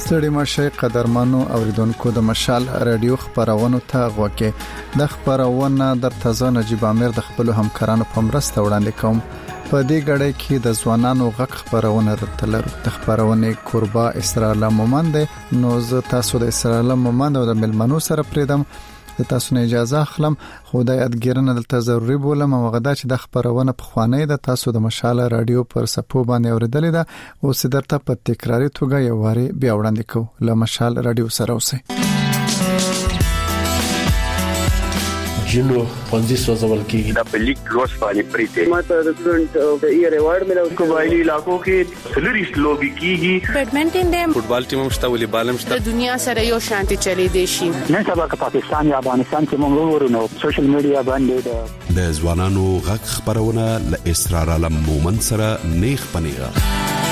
ستړي مشه قدرمنو اوریدونکو د مشال رادیو خبرونه ته غوږی د خبرونه د تازه نجيب امیر د خپل همکارانو په مرسته وړاندې کوم په دې غړې کې د ځوانانو غږ خبرونه درتلر د خبرونه قربا اسرائیل مومند نو زه تاسو د اسرائیل مومند او د ملمنو سره پریدم د تاسو نه اجازه اخلم خدای ادګرنه دلته ضروري بولم او غدا چې د خبرونه په خوانې د تاسو د مشال رادیو پر سپو باندې اوریدلې ده او سدرته په تکراری توګه یو واري بیا وړاندې کو له مشال رادیو سره اوسئ جنو پنځه سوزول کېږي د پلیک روز باندې پریته ماته د سټډنټ د ایئر ایوارډ ملو قبایلی علاقو کې سلریست لوبي کېږي بیډمنټن د فوټبال ټیم مشته ولې بالم شته د دنیا سره یو شانتي چلی دی شي نن سبا که پاکستان یا افغانستان کې موږ ورونو سوشل میډیا باندې د ځوانانو غږ خبرونه ل اسرار عالم مومن سره نیخ پنیغه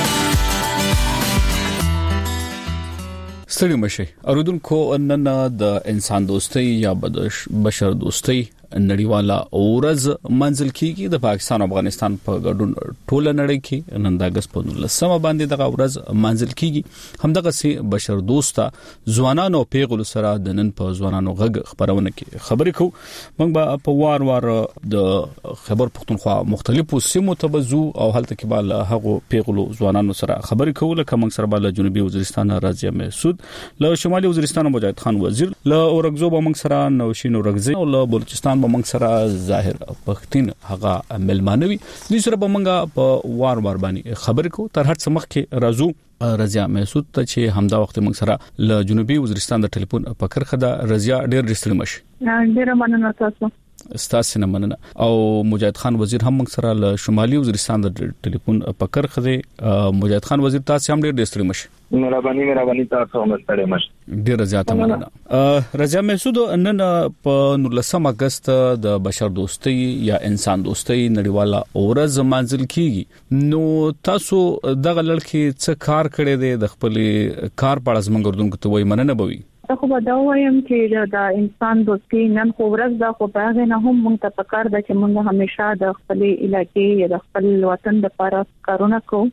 ستړي مشي اوریدونکو نن د انسان دوستي یا بشر دوستي نړیواله اورز منځل کیږي د پاکستان او افغانستان په ګډون ټوله نړۍ کې نن د اگست په 19 باندې د اورز منځل کیږي همدغه سي بشر دوسته ځوانانو پیغلو سره د نن په ځوانانو غږ خبرونه کې خبرې کو موږ په وار د خبر پښتونخوا مختلفو سیمو ته بزو او هلته کې بل هغه پیغلو ځوانانو سره خبرې کوله کوم سره بل جنوبي وزیرستان راځي مسعود له شمالي وزیرستان مجاهد خان وزیر له اورګزو بمنګ سره نوشین اورګزي او له بلوچستان بمنګ سره ظاهر پختین هغه ملمانوي د سره بمنګ په وار باندې خبر کو تر هر څه مخ کې رازو رضیا مسعود ته چې همدا وخت موږ سره له جنوبي وزیرستان د ټلیفون په کرخه دا رضیا ډېر ډېر مش ډېر مننه تاسو ستاسو نه مننه او مجاهد خان وزیر هم موږ سره له شمالي وزیرستان د ټلیفون په کرخه دی مجاهد خان وزیر تاسو هم ډېر ډېر مش مهرباني تاسو هم ستړي مش ډېر زیاته مننه رضیا مسعود نن په 19 اگست د بشر دوستي یا انسان دوستي نړیواله اورز منځل کیږي نو تاسو دغه لړکی څه کار کړی دی د خپل کار په اړه زموږ اردوونکو ته وایي مننه بوي خو به دا وایم چې د انسان دوستي نن خو ورځ دا خو باغ نه هم مونږ ته پکار ده چې مونږ همیشه د خپل علاقې یا د خپل وطن لپاره کارونه کوو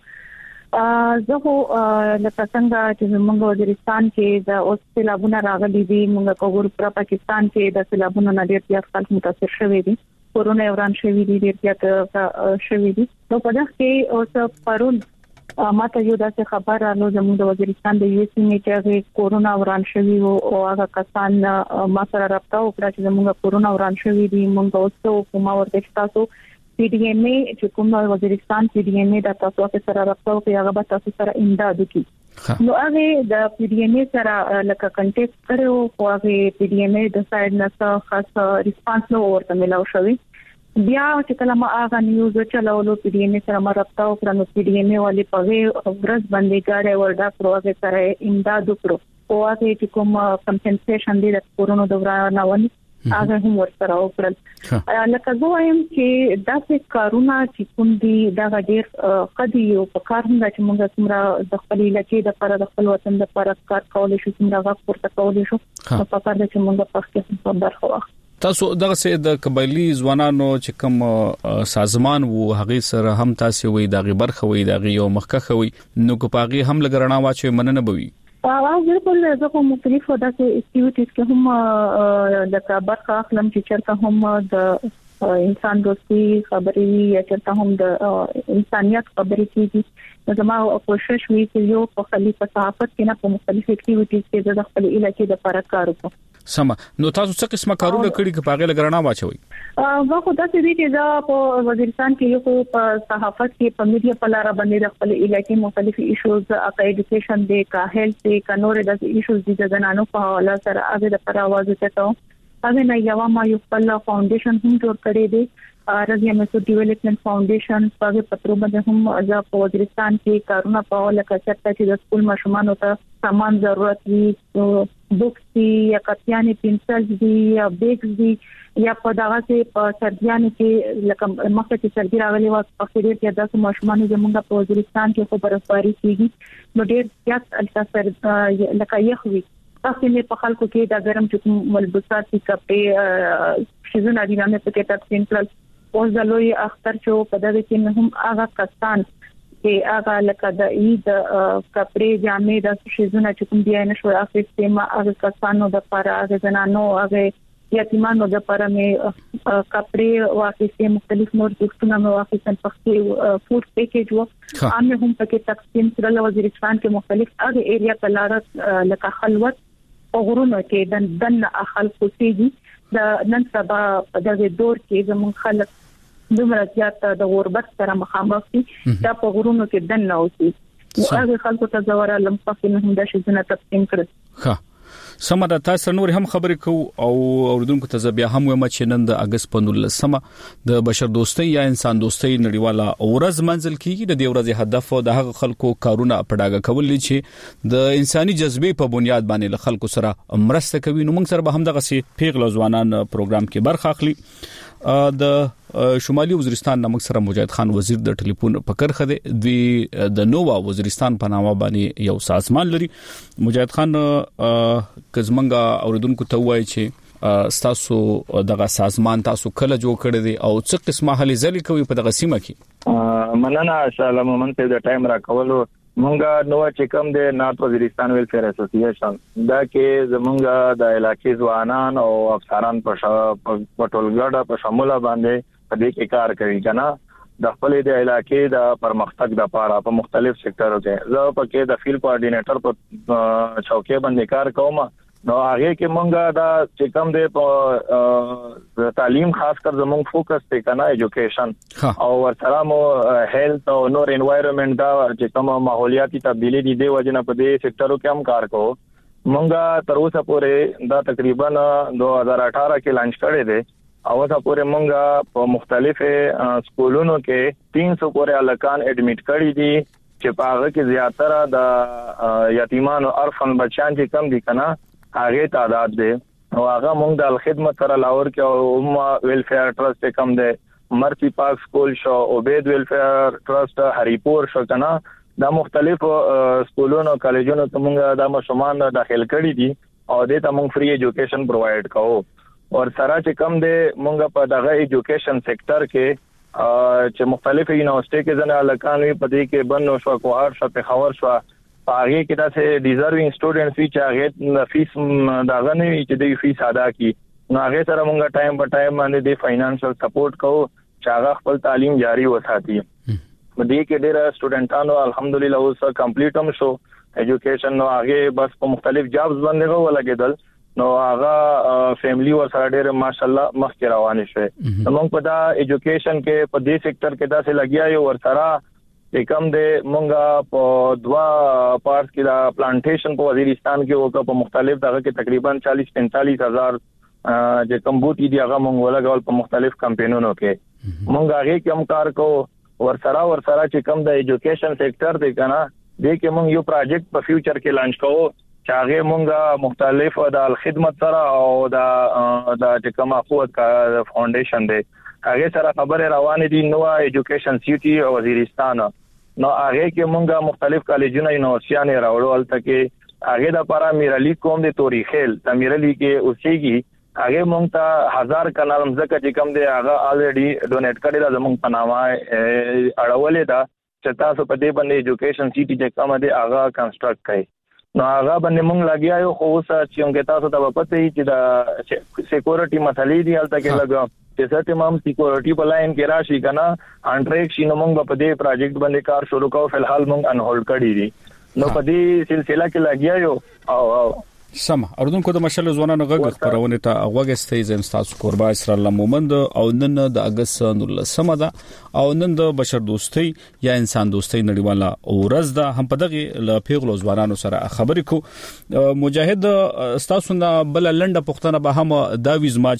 زه خو لکه څنګه چې موږ وزیرستان کې د اوس سیلابونه راغلي دي موږ کوور پر پاکستان کې د سیلابونو نه ډېر زیات خلک متاثر شوي دي کورونا وران شوي دي ډېر زیات شوي دي نو په دغه کې اوس پرون ماته یو داسې خبر راغله زموږ د وزیرستان د یو سیمې چې کورونا وران شوی او هغه کسان ما سره رابطه وکړه چې زموږ کورونا وران شوی دي موږ اوس کومه ورته تاسو پی ډی ایم ای چې کوم وزیرستان پی ډی ایم ای د تاسو سره رابطه وکړي هغه به تاسو سره امداد وکړي نو هغه د پی ډی ایم ای سره لکه کنټیکټ کړو او هغه پی ډی ایم ای د سایډ نه خاص ریسپانس نو ورته ملاو شوی بیا چې کله ما هغه نیوز چلولو پی ډی ایم ای سره ما رابطه وکړه نو پی ډی ایم ای والی په ورځ باندې کار وردا پروژه سره امداد وکړو او هغه چې کوم کمپنسیشن دی د کورونا دوران ونی هغه هم ورسره وکړل لکه زه وایم چې داسې کارونه چې کوم دي دا ډېر قدي او په کار هم چې موږ څومره د خپل علاقې د پر د خپل وطن د پر کار کولای شو څومره غوښتل پورته کولای شو په کار د چې موږ په خپل په برخه واخلو تاسو دغه سه د قبایلی ځوانانو چې کوم سازمان وو هغه سره هم تاسو وې دغه برخه وې دغه یو مخکخه وې نو کو پاغي هم لګرنا واچو مننه بوي بالکل زه کوم مختلفو داسې اکټیویټیز کې هم د برخه اخلم چې چرته هم د انسان دوستي خبرې یا چرته هم د انسانيت خبرې کیږي زما کوشش وی چې یو په خلیفہ صحافت کې نه په مختلف اکټیویټیز کې د خپل علاقې د لپاره کار وکړم سم نو تاسو څه قسمه کارونه کړی چې پاغه لګرنا واچوي واخو دا چې دي چې په وزیرستان کې یو په صحافت کې په میډیا په لار باندې خپل علاقې مختلف ایشوز اکا ایډوکیشن دی کا هیلث دی کا نور د ایشوز دي د زنانو په حواله سره هغه د پر आवाज ته هغه نه یو ما یو خپل فاونډیشن هم جوړ کړی دی رضیا مسعود ډیولپمنٹ فاونډیشن په پترو باندې هم ځا په وزیرستان کې کارونه په لکه چې د سکول ماشومانو ته سامان ضرورت وي بوکس دي یا کاپیانې پنسل دي یا بیگز دي یا په دغه کې په سردیانو کې لکه مخکې چې سردی راغلي و په خیریت کې د ماشومانو زمونږ په وزیرستان کې خو برابرۍ کیږي نو ډېر زیات التاثر لکه یخوي تاسو نه په خلکو کې دا ګرم چې ملبوسات دي کپې شیزونه دي نه پکې تاسو پلس اوس د لوی اختر چې په دغه کې هم هغه کسان چې هغه لکه د عید کپڑے جامې د شیزونه چې کوم دی نه شو اخیستې ما هغه کسانو د لپاره هغه زنانو هغه یتیمانو د لپاره مې کپڑے واخیستې مختلف نور څه مې واخیستل پخې فود پیکیج و عامه هم پکې تقسیم کړل وزیرستان کې مختلف هغه ایریا په لار لکه خلوت او غرونو کې دن خلکو سيږي د نن سبا په دغه دور کې زموږ خلک دومره زیات د غربت سره مخامخ دي دا په غرونو کې دن نه اوسي هغه خلکو ته زوړه لمپخې هم د شیزونه تقسیم کړل ها سمه تاسو نور هم خبرې کو او اوردونکو ته بیا هم وایم چې نن د اگست په 19 د بشر دوستۍ یا انسان دوستۍ نړیواله ورځ منځل کیږي د دې ورځې هدف د هغه خلکو کارونه پډاګه کول چې د انساني جذبې په بنیاد باندې له خلکو سره مرسته کوي نو موږ سره به هم دغه سي پیغله ځوانان پروګرام کې برخه اخلي د شمالي وزیرستان نامک سره مجاهد خان وزیر د ټلیفون پکر خده دی د نووا وزیرستان په نامه باندې یو سازمان لري مجاهد خان کزمنګا اوردونکو ته وایي چې تاسو دغه سازمان تاسو کله جوړ کړی دی او څه قسمه هلي ځلې کوي په دغه سیمه کې مننه سلام منته د ټایم را کولو مونږه نو چې کوم د نارت وزیرستان ویلفیر اسوسییشن دا کې زمونږه د علاقې ځوانان او افسران په ټولګړه په شموله باندې په دې کې کار کوي کنه د خپل د علاقې د پرمختګ لپاره په مختلف سېکټرو کې زه په کې د فیلډ کوارډینیټر په چوکۍ باندې کار کوم نو هغه کې مونږه دا چې کوم د تعلیم خاص کر زمونږ فوکس ته کنه ایجوکیشن او ورسره مو هیلث او نور انوایرنمنت دا چې کوم ماحولیاتي تبدیلی دي د وجنه په دې سېکټرو کې هم کار کوو مونږه تر اوسه پورې دا تقریبا 2018 کې لانچ کړی دی او اوسه پورې مونږه په مختلفو سکولونو کې 300 پورې الکان اډمیټ کړی دي چې په هغه کې زیاتره د یتیمانو ارفن بچیان چې کم دي کنه هغه تعداد دی او هغه موږ د خدمت سره لاور کې او ویلفیر ټرست کم دی مرسی پارک سکول شو عبید ویلفیر ټرست هریپور شو کنه دا مختلف سکولونو کالجونو ته موږ د مشمان داخل کړی دي او د ته موږ فری ایجوکیشن پرووایډ کوو او سره چې کم دی موږ په دغه ایجوکیشن سېکټر کې چې مختلف یونیورسيټي کې ځنه الکانوي په دې کې بنو شو کوهار شو په خبر شو هغه کې دا چې ډیزروینګ سټوډنټس چې هغه فیس داغه نه چې د فیس ادا کی نو هغه سره موږ ټایم په ټایم باندې د فاینانشل سپورټ کوو چې هغه خپل تعلیم جاری وساتي په دې کې ډېر سټوډنټانو الحمدلله اوس کمپلیټ هم شو ایجوکیشن نو هغه بس په مختلف جابز باندې ولګیدل نو هغه فیملی ور سره ډېر ماشاءالله مخکې روان شي موږ په دا ایجوکیشن کې په دې سېکټر کې دا څه لګیا یو ور سره کم د مونږه په دوا پارټ کې دا پلانټیشن په وزیرستان کې وکړه په مختلف دغه کې تقریبا 40-45 هزار چې کم بوټي دی هغه مونږ ولګول په مختلف کمپاینونو کې مونږ هغه کوم کار کو ورسره چې کم د ایجوکیشن سېکټر دی کنه دې کې مونږ یو پروجیکټ په فیوچر کې لانچ کوو چې هغه مونږه مختلف د خدمت سره او د چې کوم اخوت کا فاونډیشن دی هغه سره خبره روانه دي نو ایجوکیشن سیټي او وزیرستان نو هغه کې مونږه مختلف کالجونه یونیورسيټي نه راوړل تکي هغه د لپاره میرالي کوم د توریخل د میرالي کې اوسېږي هغه مونږ ته 1000 کنال مزکه چې کوم دی هغه الریډي ډونیټ کړی دا زمونږ په نامه اړولې دا چې تاسو په دې باندې ایجوکیشن سیټي چې کوم دی هغه کنسټرکټ کړئ نو هغه باندې مونږ لګیا یو خو اوس چې موږ تاسو ته پته هي چې دا سکیورټي مسلې دي هلته کې لګا چې څه تمام سکیورټي په لاین کې راشي کنه انټریک شي نو موږ په دې پروجیکټ باندې کار شروع کوو فلحال موږ ان هولډ کړی دي نو په دې سلسله کې لګیا یو او سم اردوونکو د مشل ځوانانو غږ خبرونه ته اوګستې زم تاسو قربا اسرائیل مومند او نن د اگست 19 ده او نن د بشر دوستۍ یا انسان دوستۍ نړیواله ورځ ده هم په دغه ل پیغلو ځوانانو سره خبرې کو مجاهد تاسو نه بل لنډه پښتنه به هم دا ویزما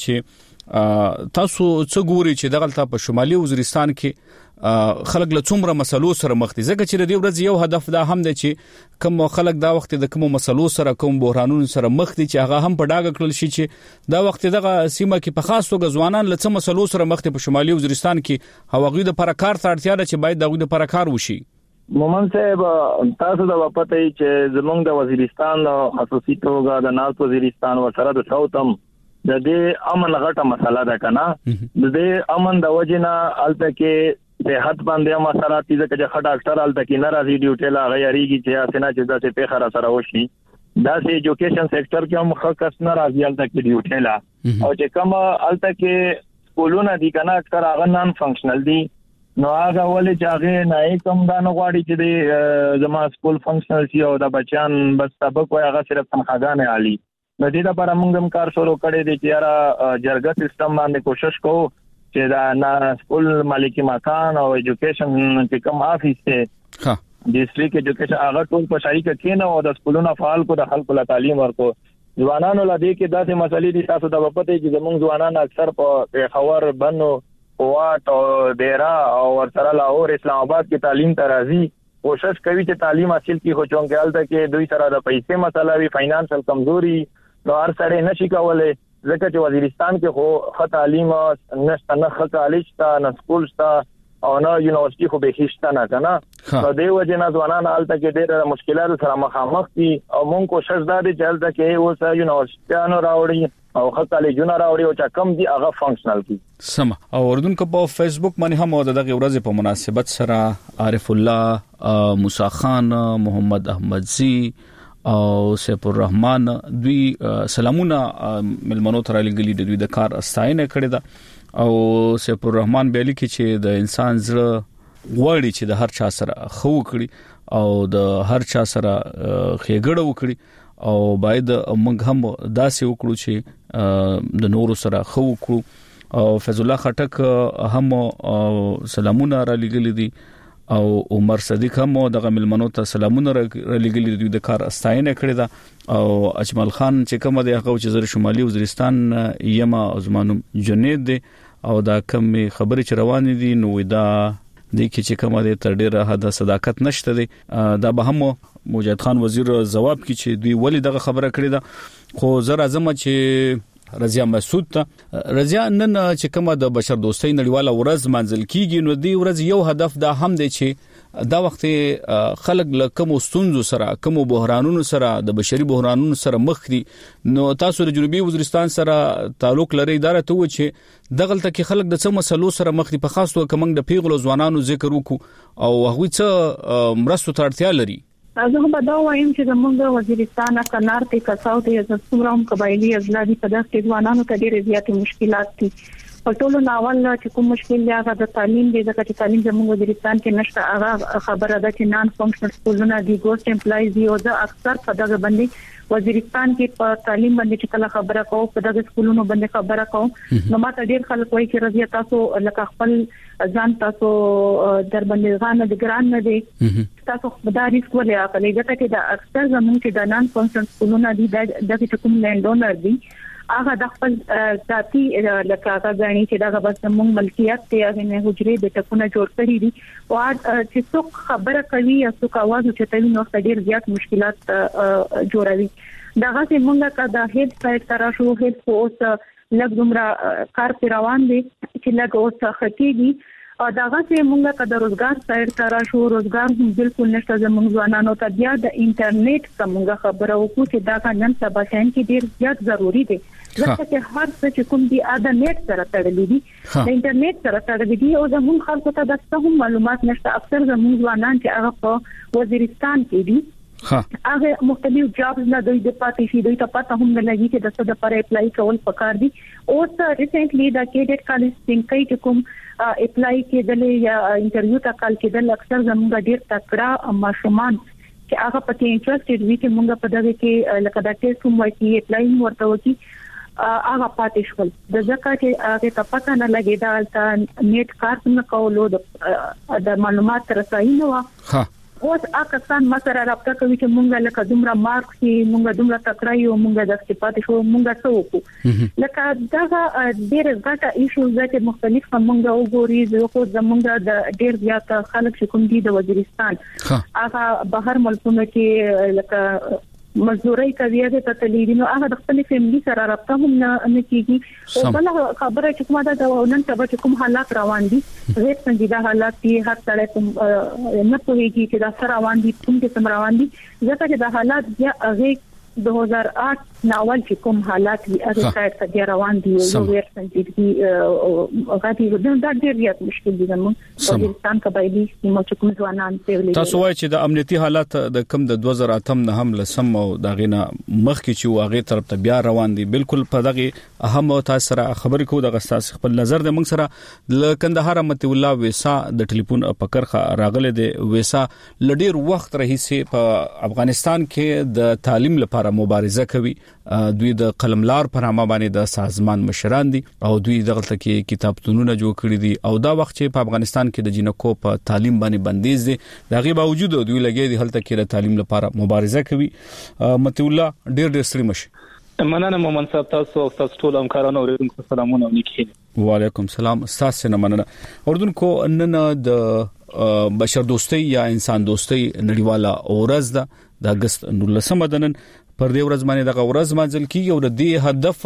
چې تاسو څه ګوري چې دغه په شمالي وزیرستان کې خلک له څومره مسلو سره مخ دي ځکه چې د دې ورځ یو هدف دا هم دی چې کوم خلک دا وخت د کوم مسلو سره کوم بحرانونو سره مخ دي چې هغه هم په ډاګه کړل شي چې دا وخت دغه سیمه کې په خاص توګه ځوانان له څه مسلو سره مخ دي په شمالي وزیرستان کې هغوی د پرکار ته اړتیا ده چې باید دغه د پرکار وشي مومن صاحب تاسو دا پته ای چې زمونږ د وزیرستان خصوصي توګه د نارت وزیرستان ورسره د ساوثم د دې امن غټه مسله ده کنه د دې امن د وجنه الته کې صحت باندې مسالات دي چې خټ ډاکټر الته کې ناراضي ډیوټي لا غیریږي چې اسنه چې د څه په خره سره وشي دا سه ایجوکیشن سېکټر کې هم خاص ناراضي الته کې ډیوټي لا او چې کوم الته کې سکولونه دي کنه اکثر هغه نان فنکشنل دي نو هغه ولې چې هغه نه کوم دا نه غواړي چې زما سکول فنکشنل شي او د بچیان بس سبق وي هغه صرف تنخواګانې عالی نو دې لپاره موږ هم کار شروع کړی دی چې یاره جرګه سیستم باندې کوشش کوو چې دا نه سکول مالکی مکان او ایجوکیشن کې کوم افیس ته ډیسټریکټ ایجوکیشن هغه ټول په شریکه کې نه او د سکولونو فعال کو د خلکو له تعلیم ورکو ځوانانو لدې کې داسې مسلې دي تاسو د وپته چې زموږ ځوانان اکثر په خبر بنو قوات او ډیرا او ورسره لاهور اسلام آباد کې تعلیم ترازی کوشش کوي چې تعلیم حاصل کی خو چونګال ته کې دوی سره د پیسې مسله وی فاینانشل کمزوري نو هر سره نشي کولای ځکه چې وزیرستان کې خو خط تعلیم نشته نه خط کالج تا نه سکول تا او نه یونیورسيټي خو به هیڅ نه کنه نو د وجه نه ځوانان حالت کې ډېر مشکلات سره مخامخ دي او مونږ کوشش دا دي چې حالت کې اوس یونیورسيټانو راوړي او خط کالجونه راوړي او چې کم دي هغه فنکشنل دي سم او اردن کو په فیسبوک باندې هم دغه ورځ په مناسبت سره عارف الله موسی خان محمد احمدزي او سیف الرحمن دوی سلامونه ملمنو تر لګلی د دوی د کار استاینه کړی دا او سیف الرحمن بیلی کې چې د انسان زړه غوړي چې د هر چا سره خو کړی او د هر چا سره خېګړه وکړي او باید موږ هم داسې وکړو چې د نورو سره خو وکړو او فیض الله خټک هم سلامونه را لګلی دي او عمر صدیق هم دغه ملمنو ته سلامونه لګلی دوی د کار استاینه کړی دا او اجمل خان چې کوم د هغه چې زر شمالي وزیرستان یما ازمانو جنید دی او دا کم خبرې چې روان دي نو دا د کی چې کوم د تر ډیره حد صداقت نشته دی دا به هم موجد خان وزیر جواب کی چې دوی ولی دغه خبره کړی دا خو زر اعظم چې رضیا مسعود ته رضیا نن چې کومه د بشر دوستۍ نړیواله ورځ منځل کیږي نو دی ورځ یو هدف دا هم دی چې دا وخت خلک له کوم ستونزو سره کوم بحرانونو سره د بشري بحرانونو سره مخ دي نو تاسو د جنوبي وزیرستان سره تعلق لري اداره ته و چې دغلته کې خلک د څه مسلو سره مخ دي په خاص توګه کوم د پیغلو ځوانانو ذکر وکړو او هغه څه مرستو ته اړتیا لري زه هم دا وایم چې زموږ وزیرستان کانار ته کساو ته زموږ قبایلی ازلادي په داسې ځوانانو ته ډېر زیات مشکلات دي په ټولو ناول چې کوم مشکل دی هغه د تعلیم دی ځکه چې تعلیم زموږ وزیرستان کې نشته هغه خبره ده چې نان فنکشنل سکولونه دي ګوست امپلایز دي او دا اکثر په دغه باندې وزیرستان کې په تعلیم باندې چې کله خبره کوو په دغه سکولونو باندې خبره کوو نو ماته ډېر خلک وایي چې رضیا تاسو لکه خپل ځان تاسو در باندې ځان د ګران نه دي تاسو خدای ریسک ولې اخلي ځکه چې دا اکثر زموږ کې د نان فنکشنل سکولونه دي د کوم لینډ اونر دي هغه د خپل ذاتي لکه هغه غني چې دا بس موږ ملکیت ته هغه نه حجرې د ټکونه جوړ کړی دي او چې څوک خبره کوي یا څوک आवाज چتوي نو ډېر زیات مشکلات جوړوي داغه چې موږ کا د هیډ سایت تر شو هیډ اوس لږ دومره کار روان دي چې لږ اوس خکېږي او داغه چې موږ کا د روزګار سایت تر شو روزګار هم بالکل نشته زموږ ځوانانو ته بیا د انټرنیټ څنګه خبره وکړو چې دا نن سبا شین کې ډیر زیات ضروری دی ځکه چې هر څه چې کوم دی د نیټ سره تړلې دي د انټرنیټ سره تړلې دي او زموږ خلکو ته د څه معلومات نشته اکثر زموږ ځوانان چې هغه په وزیرستان کې دي هغه مختلف جابز نه دوی د پاتې شي دوی ته پته هم نه لګي چې د څه لپاره اپلای کول پکار دي او ریسنټلی د کیډټ کالج څنګه چې کوم اپلای کېدل یا انټرویو ته کال کېدل اکثر زموږ ډیر تکړه ماشومان چې هغه پکې انټرېستډ وي چې موږ په دغه کې لکه د ټیسټ کوم وایي اپلای ورته وکي هغه پاتې شول د ځکه چې هغه ته پته نه لګي دا نیټ کار نه کولو د معلومات رسایي نه و اوس اکثر مسره رابطه کوي چې مونږ لکه دومره مارکس مونږ دومره تکړه یو مونږ د استفادې شو مونږ څه وکړو لکه دا ډېر غټه ایشو چې مختلف مونږ وګوري زه زمونږ د ډېر زیات خلک چې کوم دي د وزیرستان هغه بهر ملکونو کې لکه مزدوري کوي د تلیدینو هغه د خپل فیملی سره رابطه هم نه کیږي او بل خبره چې کومه ده نن سبا چې کوم حالات روان دي غیر څنګه د حالات دي هر څړې کوم نه پوهیږي چې دا سره روان دي کوم څه روان دي ځکه چې د حالات یا هغه 2008 ناول چې کوم حالات وي هغه څه ته روان دي یو ویر سنجیدګي غاټي ودان دا ډېر مشکل دي زموږ افغانستان قبایلی سیمو چې کوم ځوانان ته تاسو وایي چې د امنیتي حالات د کم د 2008 نه هم لسم او دغه نه مخکې چې واغې طرف ته بیا روان دي بالکل په دغه اهم تاسو سره خبرې کوو د غستاس خپل نظر د موږ سره ل کندهار مت الله ویسا د ټلیفون پکرخه راغله د ویسا لډیر وخت رهیسي په افغانستان کې د تعلیم لپاره مبارزه کوي دوی د قلملار پر نامه باندې د سازمان مشران دي او دوی دغه کې کتابتونونه جوړ کړی دي او دا وخت چې په افغانستان کې د جنکو په تعلیم باندې بندیز دي دغه باوجود دوی لګي دي هلته کې د تعلیم لپاره مبارزه کوي مت الله ډېر ستړي مشه مننه مومن صاحب تاسو او تاسو ټول همکارانو اوریدونکو سلامونه وکړي وعلیکم السلام تاسو نه مننه اوردونکو نن د بشر دوستي یا انسان دوستي نړیواله ورځ ده د اگست 19 دنن پر دې ورځ باندې دغه ورځ منځل کیږي او د دې هدف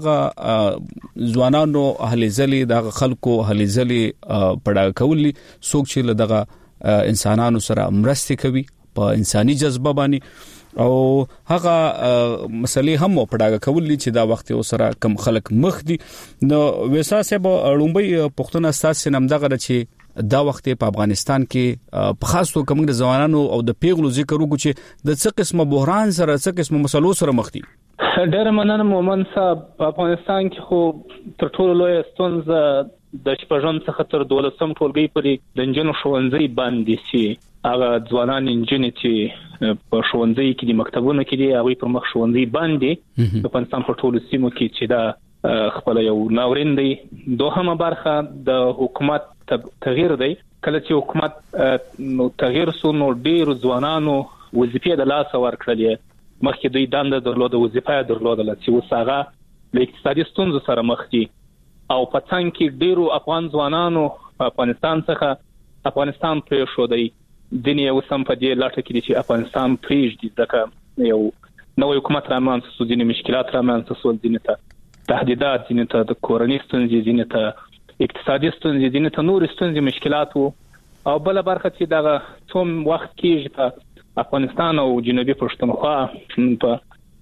هغه ځوانانو اهل ځلې دغه خلکو اهل ځلې پړه کولی څوک چې دغه انسانانو سره مرسته کوي په انساني جذبه باندې او هغه مسلې هم پړه کولی چې دا وخت سره کم خلک مخ دي نو ویسا صاحب لومبي پښتون اساس نمدغه چې دا وخت په افغانستان کې په خاص توګه کوم د ځوانانو او د پیغلو ذکر وکړو چې د څه قسمه بحران سره څه قسمه مسلو سره مخ دي ډېر مننه مومن صاحب په افغانستان کې خو تر ټولو لوی ستونزه د شپږم څخه تر 12م ټولګي پورې د انجنونو ښوونځي باندې سي هغه ځوانان انجنې چې په ښوونځي کې د مکتبونو کې دي هغه پر مخ ښوونځي باندې په افغانستان په ټولو سیمو کې چې دا خپل یو ناورین دی دوهمه برخه د حکومت تغییر دی کله چې حکومت نو تغییر سو نو ډیر ځوانانو وظیفې د لاس ورکړلې مخکې دوی دنده درلوده وظیفه درلوده چې وساغه د اقتصادي ستونزو سره مخ دي او په څنګه کې ډیرو افغان ځوانانو په افغانستان څخه افغانستان پرې شو دی دنیا وسم په دې لاټه کې چې افغانستان پرېږدي ځکه یو نوې حکومت رامنځته شو ځینې مشکلات رامنځته شول ځینې ته تهدیدات ځینې ته د کورنۍ ستونزې ځینې ته اقتصادي ستونزې ځینې ته نور ستونزې مشکلات وو او بل برخه چې دا څوم وخت کې په افغانستان او جنوبي پښتونخوا په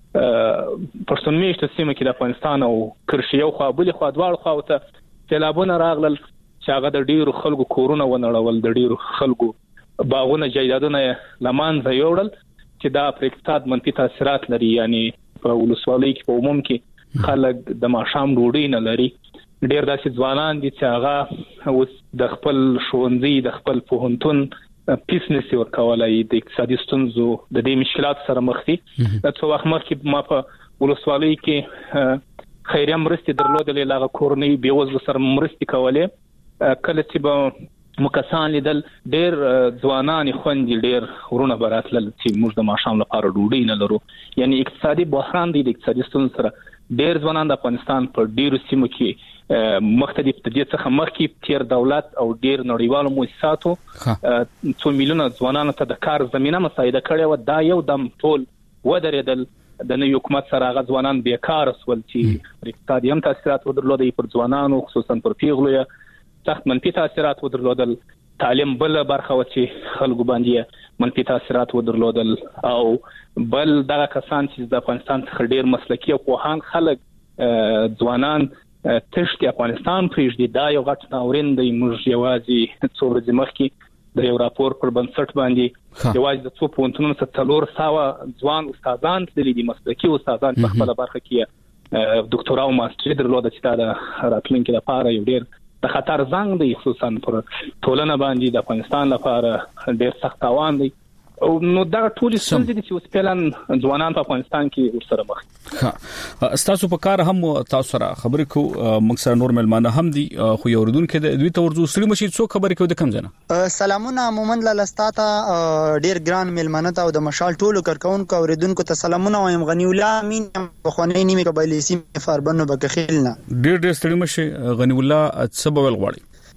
پښتون میشته سیمه کې د افغانستان او کرشي خو بل خو دواړو خو ته سیلابونه راغلل چې هغه د ډیرو خلکو کورونه ونړول د ډیرو خلکو باغونه جایدادونه لمانځه یوړل چې دا پر اقتصاد منفي تاثیرات لري یعنی په ولسوالۍ کې په عموم کې خلک د ماشام ډوډۍ نه لري ډېر داسې ځوانان دي چې هغه اوس د خپل ښوونځي د خپل پوهنتون پیس نشي ورکولای د اقتصادي ستونزو د دې مشکلات سره مخ دي د څو وخت مخکې ما په ولسوالۍ کې خیریه مرستې درلودلې لاغه کورنۍ بیوزلو سره مرستې کولې کله چې به مکسان لیدل ډېر ځوانان خوندې ډېر ورونه براتل چې موږ د ماشام لپاره ډوډۍ نه لرو یعنی اقتصادي بحران دی د اقتصادي ستونزو سره ډېر ځوانان د افغانستان په ډېرو سیمو کې مختلف تدې څخه مخکې تیر دولت او ډېر نړیوالو مؤسساتو 2 میلیونه ځوانانو ته د کار زمينه مساعده کړې و دا یو دم ټول ودرېدل د نوې حکومت سره هغه ځوانان بیکار شول چې اقتصادي هم تاثیرات ودرلودل پر ځوانانو خصوصا پر پیغلو سخت منفي تاثیرات ودرلودل تعلیم بل برخه و چې خلکو باندې منفي تاثیرات ودرلودل او بل دغه کسان چې د افغانستان څخه ډیر مسلکي او پوهان خلک ځوانان تشتي افغانستان پرېږدي دا یو غټ ناورین دی موږ یوازې څو ورځې مخکې د یو راپور پر بنسټ باندې یوازې د څو پوهنتونونو څخه 400 ځوان استادان تللي دي مسلکي استادان په خپل برخه کې ډاکټرا او ماستري درلوده چې دا د راتلونکي لپاره یو ډیر د خطر زنګ دی خصوصا پر ټولنه باندې د افغانستان لپاره ډیر سخت تاوان دی او نو دا ټول څه دي چې اوس پلان ځوانان په افغانستان کې ورسره مخ ها تاسو په کار هم تاسو سره خبرې کو موږ سره نور ملمانه هم دي خو یو ردون کې دوی ته ورځو سړي مشي څو خبرې کوي د کم ځنه سلامونه مومن لاستا ډیر ګران ملمانه ته او د مشال ټولو کارکونکو اوریدونکو ته سلامونه وایم غنی الله امین په خونې نیمه قبایلی سیم فاربنو بکخیلنا ډیر سړي مشي غنی الله څه بول غواړي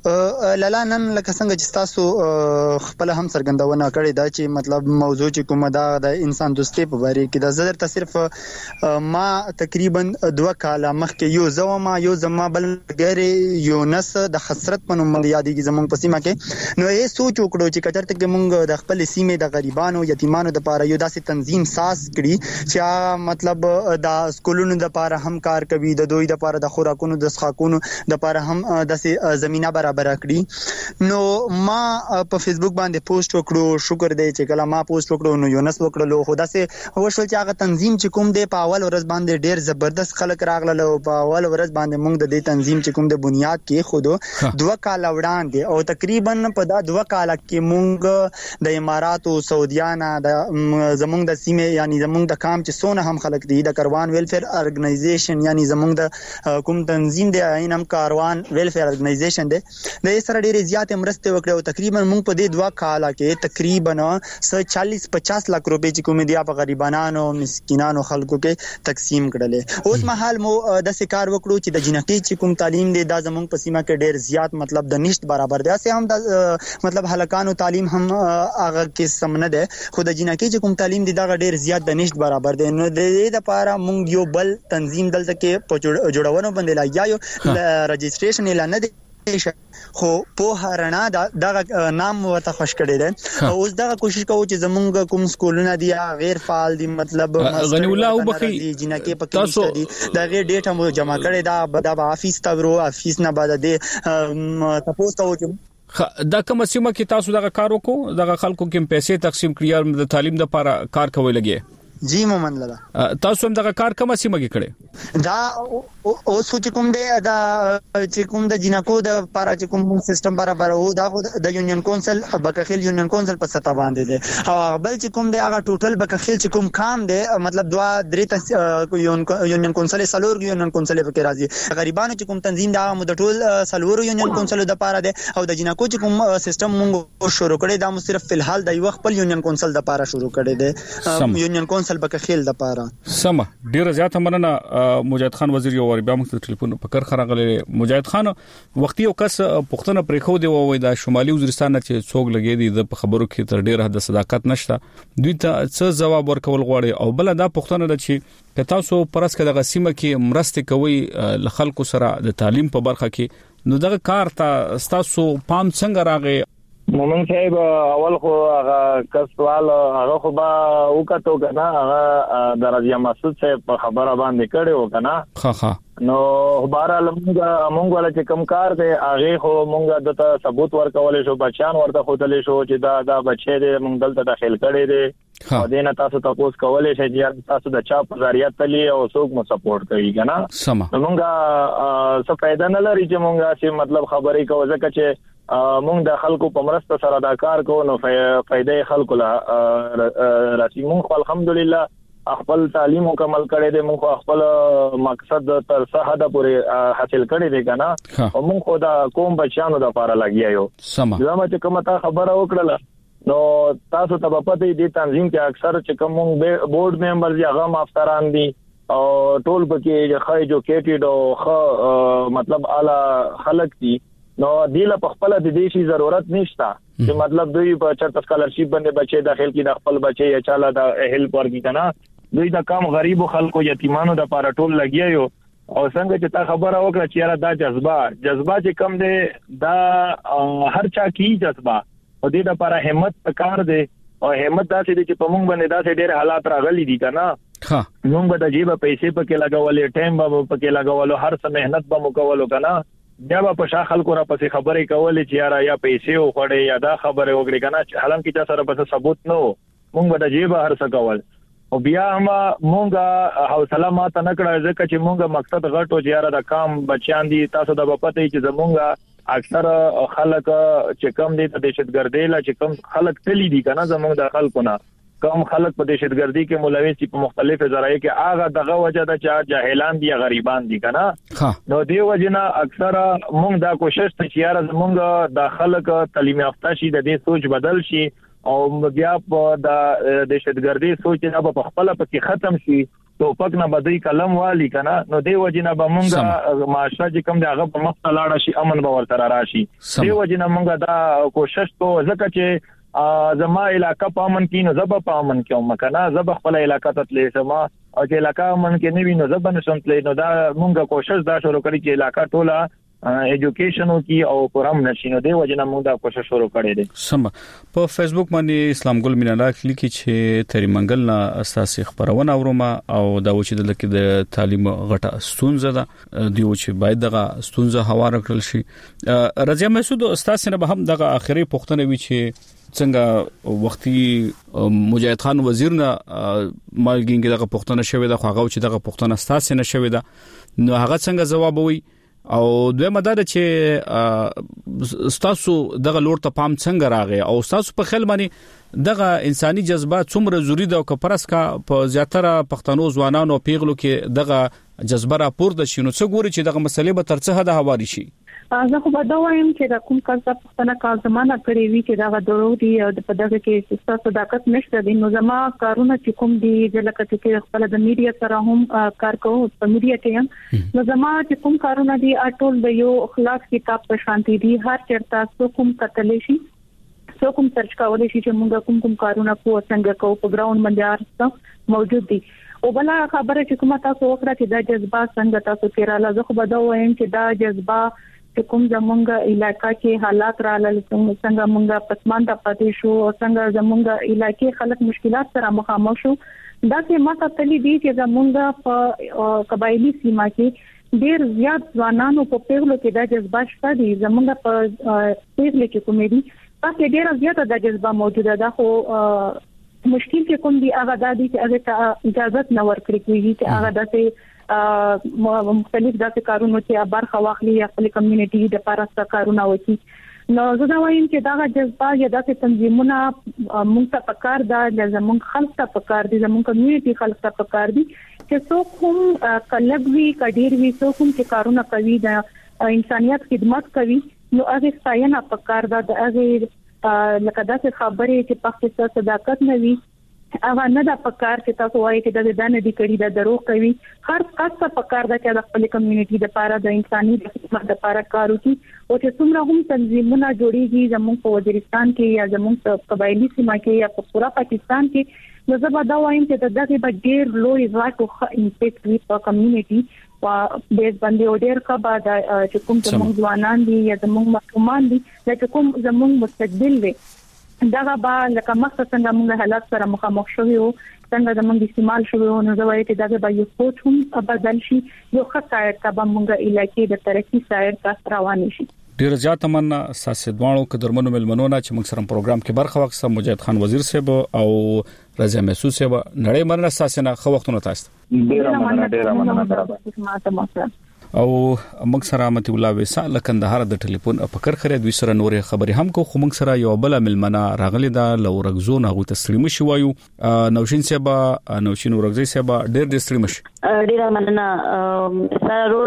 لالا نن لکه څنګه چې تاسو خپل هم څرګندونه کړې دا چې مطلب موضوع چې کومه دا د انسان دوستي په اړه کې د زړه صرف ما تقریبا 2 کال مخکې یو زما بل غیر یونس د حسرت په نوم یادېږي زمونږ په سیمه کې نو یې سوچ وکړو چې کچرته کې مونږ د خپل سیمې د غریبانو یتیمانو د لپاره یو داسې تنظیم ساز کړي چې مطلب د سکولونو د لپاره هم کار کوي د دوی د لپاره د خوراکونو د څښاکونو د لپاره هم د زمينه برابر کړی نو ما په فیسبوک باندې پوسټ وکړو شکر دی چې کله ما پوسټ وکړو نو یونس وکړلو خدا سه وشول چې هغه تنظیم چې کوم دی په اول ورځ باندې ډیر زبردست خلک راغله او په اول ورځ باندې موږ د دې تنظیم چې کوم د بنیاد کې خود 2 کال وړاندې او تقریبا په دا 2 کال کې موږ د اماراتو سعودیانا د زموږ د سیمه یعنی زموږ د کام چې سونه هم خلک دي د کاروان ویلفیر ارګنایزیشن یعنی زموږ د کوم تنظیم دی اینم کاروان ویلفیر ارګنایزیشن دی د سره ډېرې زیاتې مرستې وکړې او تقریبا موږ په دې 2 کال کې تقریبا 40-50 لک روپۍ چې کوم دي په غریبانو مسکینانو خلکو کې تقسیم کړل اوس مهال مو د سکار وکړو چې د جنټي چې کوم تعلیم دی دا زموږ په سیمه کې ډېر زیات مطلب د نشټ برابر دی اسه هم د مطلب هلکانو تعلیم هم هغه کې سمنه ده خو د جنټي چې کوم تعلیم دی دا ډېر زیات د نشټ برابر دی نو د دې لپاره موږ یو بل تنظیم دلته کې په جوړونو باندې لایو رجستریشن اعلان نه خو په هرنا دا نام ورته خوش کړي دي اوس دا کوشش کوو چې زمونږ کوم سکولونه دي غیر فعال دي مطلب غنی الله وبخي جنکه پکې دي دا غیر ډیټا مو جمع کړي دا افیس ته ورو افیس نه بعد دي تاسو ته چې دا کوم سیمه کې تاسو دا کار وکړو دا خلکو کې پیسې تقسیم کړی د تعلیم لپاره کار کوي لګي جی مومن لالا تاسو هم دا کار کوم سیمه کې کړی دا او سوچ کوم دی دا چې کوم د جنکو د لپاره چې کوم سیستم برابر وو دا د یونین کونسل بکخیل یونین کونسل په ستا باندې دی او بل چې کوم دی هغه ټوټل بکخیل چې کوم کام دی مطلب 2-3 یونین کونسل سلور یونین کونسل په کې راځي غریبانو چې کوم تنظیم دا مو د ټول سلور یونین کونسل د لپاره دی او د جنکو چې کوم سیستم موږ شروع کړی دا مو صرف فلحال د یو خپل یونین کونسل د لپاره شروع کړی دی یونین کونسل بکخیل د لپاره سم ډیر زیات مننه مجاهد خان وزیر یو بیا موږ ټلیفون په کار خراغله مجاهد خان وختي یو کس پښتنه پرېخو دی وای د شمالي وزیرستان چې څوک لګي دي د خبرو کې تر ډیر حد صداقت نشته دوی ته څه جواب ورکول غواړي او بل دا پښتنه د چې تاسو پرسکه د غسیمه کې مرسته کوي ل خلکو سره د تعلیم په برخه کې نو دغه کار ته تاسو پام څنګه راغی مومن صاحب اول خو هغه کسوال هغه خو با وکړو کنه هغه درجه مسعود صاحب په خبره باندې کړو کنه ها نو بهرحال موږ ولا چې کم کار دی هغه خو موږ د ثبوت ورکول شو بچان ورته خوتل شو چې دا بچی دی موږ دلته داخل کړي دي او دینه تاسو تاسو کولای شئ چې تاسو د چا په ذریعہ تلی او څوک مو سپورټ کوي کنه موږ څه فائدہ نه لري چې موږ چې مطلب خبرې کوو ځکه چې موږ د خلکو په مرسته سره دا کار کوو نو فائدې خلکو لا راشي موږ الحمدلله خپل تعلیم مکمل کړی دی موږ خپل مقصد تر څه حد پورې حاصل کړی دی کنه او موږ خو دا کوم بچانو د لپاره لګیایو زما چې کومه تا خبره وکړه نو تاسو ته په پته دي تنظیم کې اکثر چې کوم بورډ ممبرز یا غم افسران دي او ټول پکې خای جو کېټډ او مطلب اعلی خلک دي نو دیله په خپل د دې شي ضرورت نشته چې مطلب دوی په چرته سکالرشپ باندې بچي داخل کی د خپل بچي یا چاله د هیلپ ورکی کنه دوی د کم غریب خلکو یتیمانو د لپاره ټول لګیایو او څنګه چې تا خبره وکړه چې یاره دا جذبه چې کم دی دا هر چا کی جذبه او دې د لپاره همت کار دی او همت داسې دي چې په موږ باندې داسې ډېر حالات راغلي دي کنه موږ به د جیبه پیسې پکې لګولې ټایم به پکې لګولو هر څه مهنت به مو کولو کنه بیا په شا خلکو را پسې خبرې کولې چې یاره یا پیسې وخړې یا دا خبره وکړي کنه حالانکه چې سره پس ثبوت نو موږ به د جیبه هر څه کول او بیا هم مونږه حوصله ماته نکړه ځکه چې مونږه مقصد غټو چې یاره د کام بچیان دي تاسو د پته چې زمونږه اکثر خلک چې کم دي د دهشتګردۍ لا چې کم خلک تللی دي کنه زمونږ د خلکو نه کم خلک په دهشتګردۍ کې ملوث دي په مختلفو ذرایع کې هغه دغه وجه د چې جاهلان دي غریبان دي کنه نو دی وجنه اکثر مونږ دا کوشش ته چې یاره زمونږ د خلک تعلیم یافته شي د دې سوچ بدل شي او بیا په د دهشتګردۍ سوچ نه په خپل پکې ختم شي ټوپک نه بدوي قلم والی کنه نو دی وجنه به مونږه معاشره چې کوم دغه په مخ لاړ شي امن به ورته راشي دی وجنه مونږه دا کوشش کوو ځکه چې زما علاقہ په امن کې نو زب په امن کې مکنه زب خپل علاقہ ته تلې سما او چې علاقہ امن کې نه ویني زب نه سم تلې نو دا مونږه کوشش دا شروع کړی چې علاقہ ټوله ایجوکیشن کی او پرم نشینو دی وجنه مونږ دا کوشش شروع کړی دی سم په فیسبوک باندې اسلام ګل مینالاک لیکي چې تری منګل نه اساسي خبرونه اورومه او دا و چې د تعلیم غټه ستونزه ده دی و چې باید دغه ستونزه هوار کړل شي رضیا مسعود استاد سره به هم دغه اخري پوښتنه وی چې څنګه وختي مجاهد خان وزیر نه مالګینګ دغه پوښتنه شوې ده خو هغه چې دغه پوښتنه ستاسو نه شوې ده نو هغه څنګه جواب وي او دوی مدار چې ستاسو دغه لور ته پام څنګه راغی او ستاسو په خیال باندې دغه انساني جذبات څومره ضروری ده او کپرس کا په زیاتره پښتنو ځوانانو پیغلو کې دغه جذبه راپورته شي نو څه ګوري چې دغه مسلې به ترڅه حد هواري شي زه خو به دا وایم چې د کوم کار څخه پښتنه کار زمانہ کړی وی چې دا ضروري دی او په دغه کې ستاسو صداقت نشته دی نو زما کارونه چې کوم دی د لکه چې خپل د میډیا سره هم کار کوم په میډیا کې نو زما چې کوم کارونه دی اټول د یو اخلاق کتاب په شانتي دی هر چرته څو کوم کتلې شي څو کوم سرچ کولای شي چې موږ کوم کارونه کوو څنګه کوو په ګراوند باندې ارسته موجود دي او بل خبره چې کومه تاسو وکړه چې دا جذبه څنګه تاسو کې رااله زه خو به دا وایم چې دا جذبه چې کوم زمونږ علاقہ کې حالات رااله څنګه مونږه پسمانده پاتې شو او څنګه زمونږ علاقې خلک مشکلات سره مخامخ شو دا چې ما کتلې دي چې زمونږ په قبایلی سیمه کې ډېر زیات ځوانانو په پیغلو کې دا جذبه شته دي زمونږ په پیغلو کې کومې دي تاسو ډېر زیات دا جذبه موجوده ده خو مشکل کې کوم دي هغه د دې چې هغه اجازه نه ورکړي کیږي چې هغه داسې مختلف داسې کارونه چې برخه واخلي خپل کمیونټي د پارسته کارونه وکړي نو زه دا وایم چې دا جذبه یا داسې تنظیمونه موږ ته پکار ده زموږ خلک ته پکار دي زموږ کمیونټي خلک ته پکار دي چې څوک هم کلګوي کډیر وي څوک هم چې کارونه کوي د انسانيت خدمت کوي نو هغه ستاینه پکار ده د هغه لکه داسې خبرې چې پخې صداقت نه وي هغه نه د پکار چې تاسو وایي چې د دانه دي کړي د دروغ کوي هر کس ته پکار ده چې د خپل کمیونټي د لپاره د انساني خدمت لپاره کار وکړي او چې څومره هم تنظیمونه جوړیږي زموږ په وزیرستان کې یا زموږ په قبایلی سیمه کې یا په پورا پاکستان کې نو زه به دا وایم چې دغه به ډېر لوی راټو امپیکټ وي په کمیونټي او بیس باندې او ډېر کبا د چې کوم زموږ ځوانان دي یا زموږ مقامان دي چې کوم زموږ مستقبل وي دا به لکه مخته څنګه موږ حالات سره مخامخ شوو څنګه د موږ استعمال شوو نو زه وایم چې دا به یو سوچ هم بدل شي یو خاصه کبا موږ علاقې د ترقی سایر ته روان شي ډیر زیات مننه ساسدوانو قدرمنو ملمنونه چې موږ سره پروګرام کې برخه واخیسته مجاهد خان وزیر صاحب او رضیا محسوس صاحب نړۍ مرنه ساسنه خو وختونه تاسو ډیر مننه او موږ سره مت الله وسال لکندهار د ټلیفون په کر خره دوی سره نورې خبرې هم کو خو موږ سره یو بل ملمنه راغلی دا لورغزون هغه تسلیم شي وایو نوشین صاحب نوشین ورغزي صاحب ډېر تسلیم شي ډیر مننه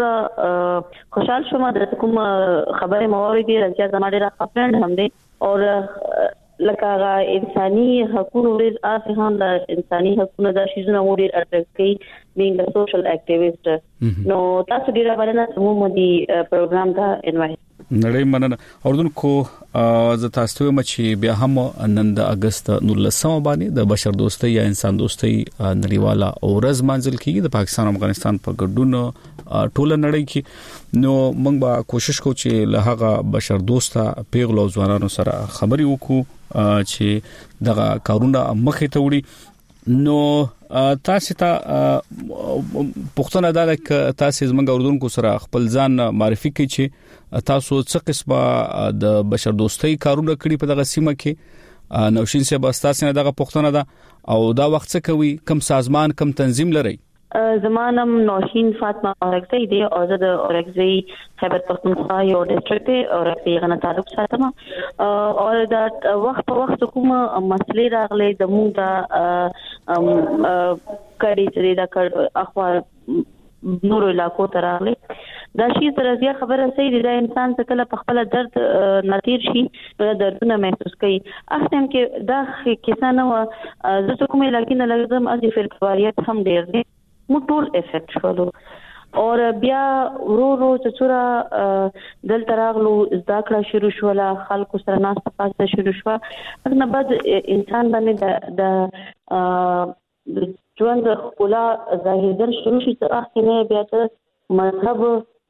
سره خوشحال شوم د کوم خبره موري دي چې زما ډیر خپل هم دي او لکه انساني حقوقو ډیر اساساً د انساني حقوقو د شیزونه ډیر اټریکټ کوي being a social activist نو تاسو ډیر باندې مو دي پروګرام ته انوایټ نړۍ مننه اوردونکو ز تاسو چې بیا هم نن د اگست 19 باندې د بشر دوستۍ یا انسان دوستۍ نړیواله اورز منځل کیږي د پاکستان او افغانستان په ګډون ټوله نړۍ کې نو موږ به کوشش کوو چې له هغه بشر دوسته پیغلو ځوانانو سره خبري وکړو چې دغه کارونه مخې ته وړي نو تاسو ته پښتنه ده چې تاسو زموږ اردوونکو سره خپل ځان معرفي کړئ چې تاسو څه قسمه د بشر دوستۍ کارونه کړی په دغه سیمه کې نوشین صاحب تاسو نه دغه پښتنه ده او دا وخت څه کوي کوم سازمان کوم تنظیم لري زمانم نوشین فاطمه اورکزی دی او زه د اورکزی خیبر پختونخوا یو ډسټریکټ اورکزی غنه تعلق ساتم او دا وخت په وخت کوم مسلې راغلي د موږ د کړي چې دا اخبار نور علاقو ته راغلي دا شی تر زیه خبره صحیح دی دا انسان څخه کله په خپل درد نتیر شي دا دردونه محسوس کوي اخته کې دا کیسه نه و زه کومه لکه نه لازم از فلکواریت هم ډیر دی مو ټول افیکټ شولو اور بیا ورو چې څوره دل تراغلو ذکر شروع شولا خلکو سره ناس پاسه شروع شو نه بعد انسان باندې د ژوند خلا ظاهر شروع شي ته اخینه بیا ته مذهب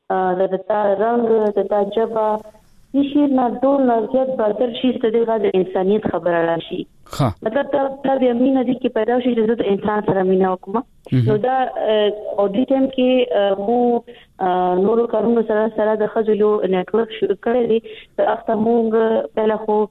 د رنګ د جبا هیڅ نه ډول نه زیات بدل شي ستدغه د انسانيت خبره راشي مطلب دا بیا مینه دي کې پیدا شي چې د انسان سره مینه وکړه نو دا اودیټم کې مو نورو کارونو سره د خځلو نتورک شروع کړی دي په اخته موږ پهله خو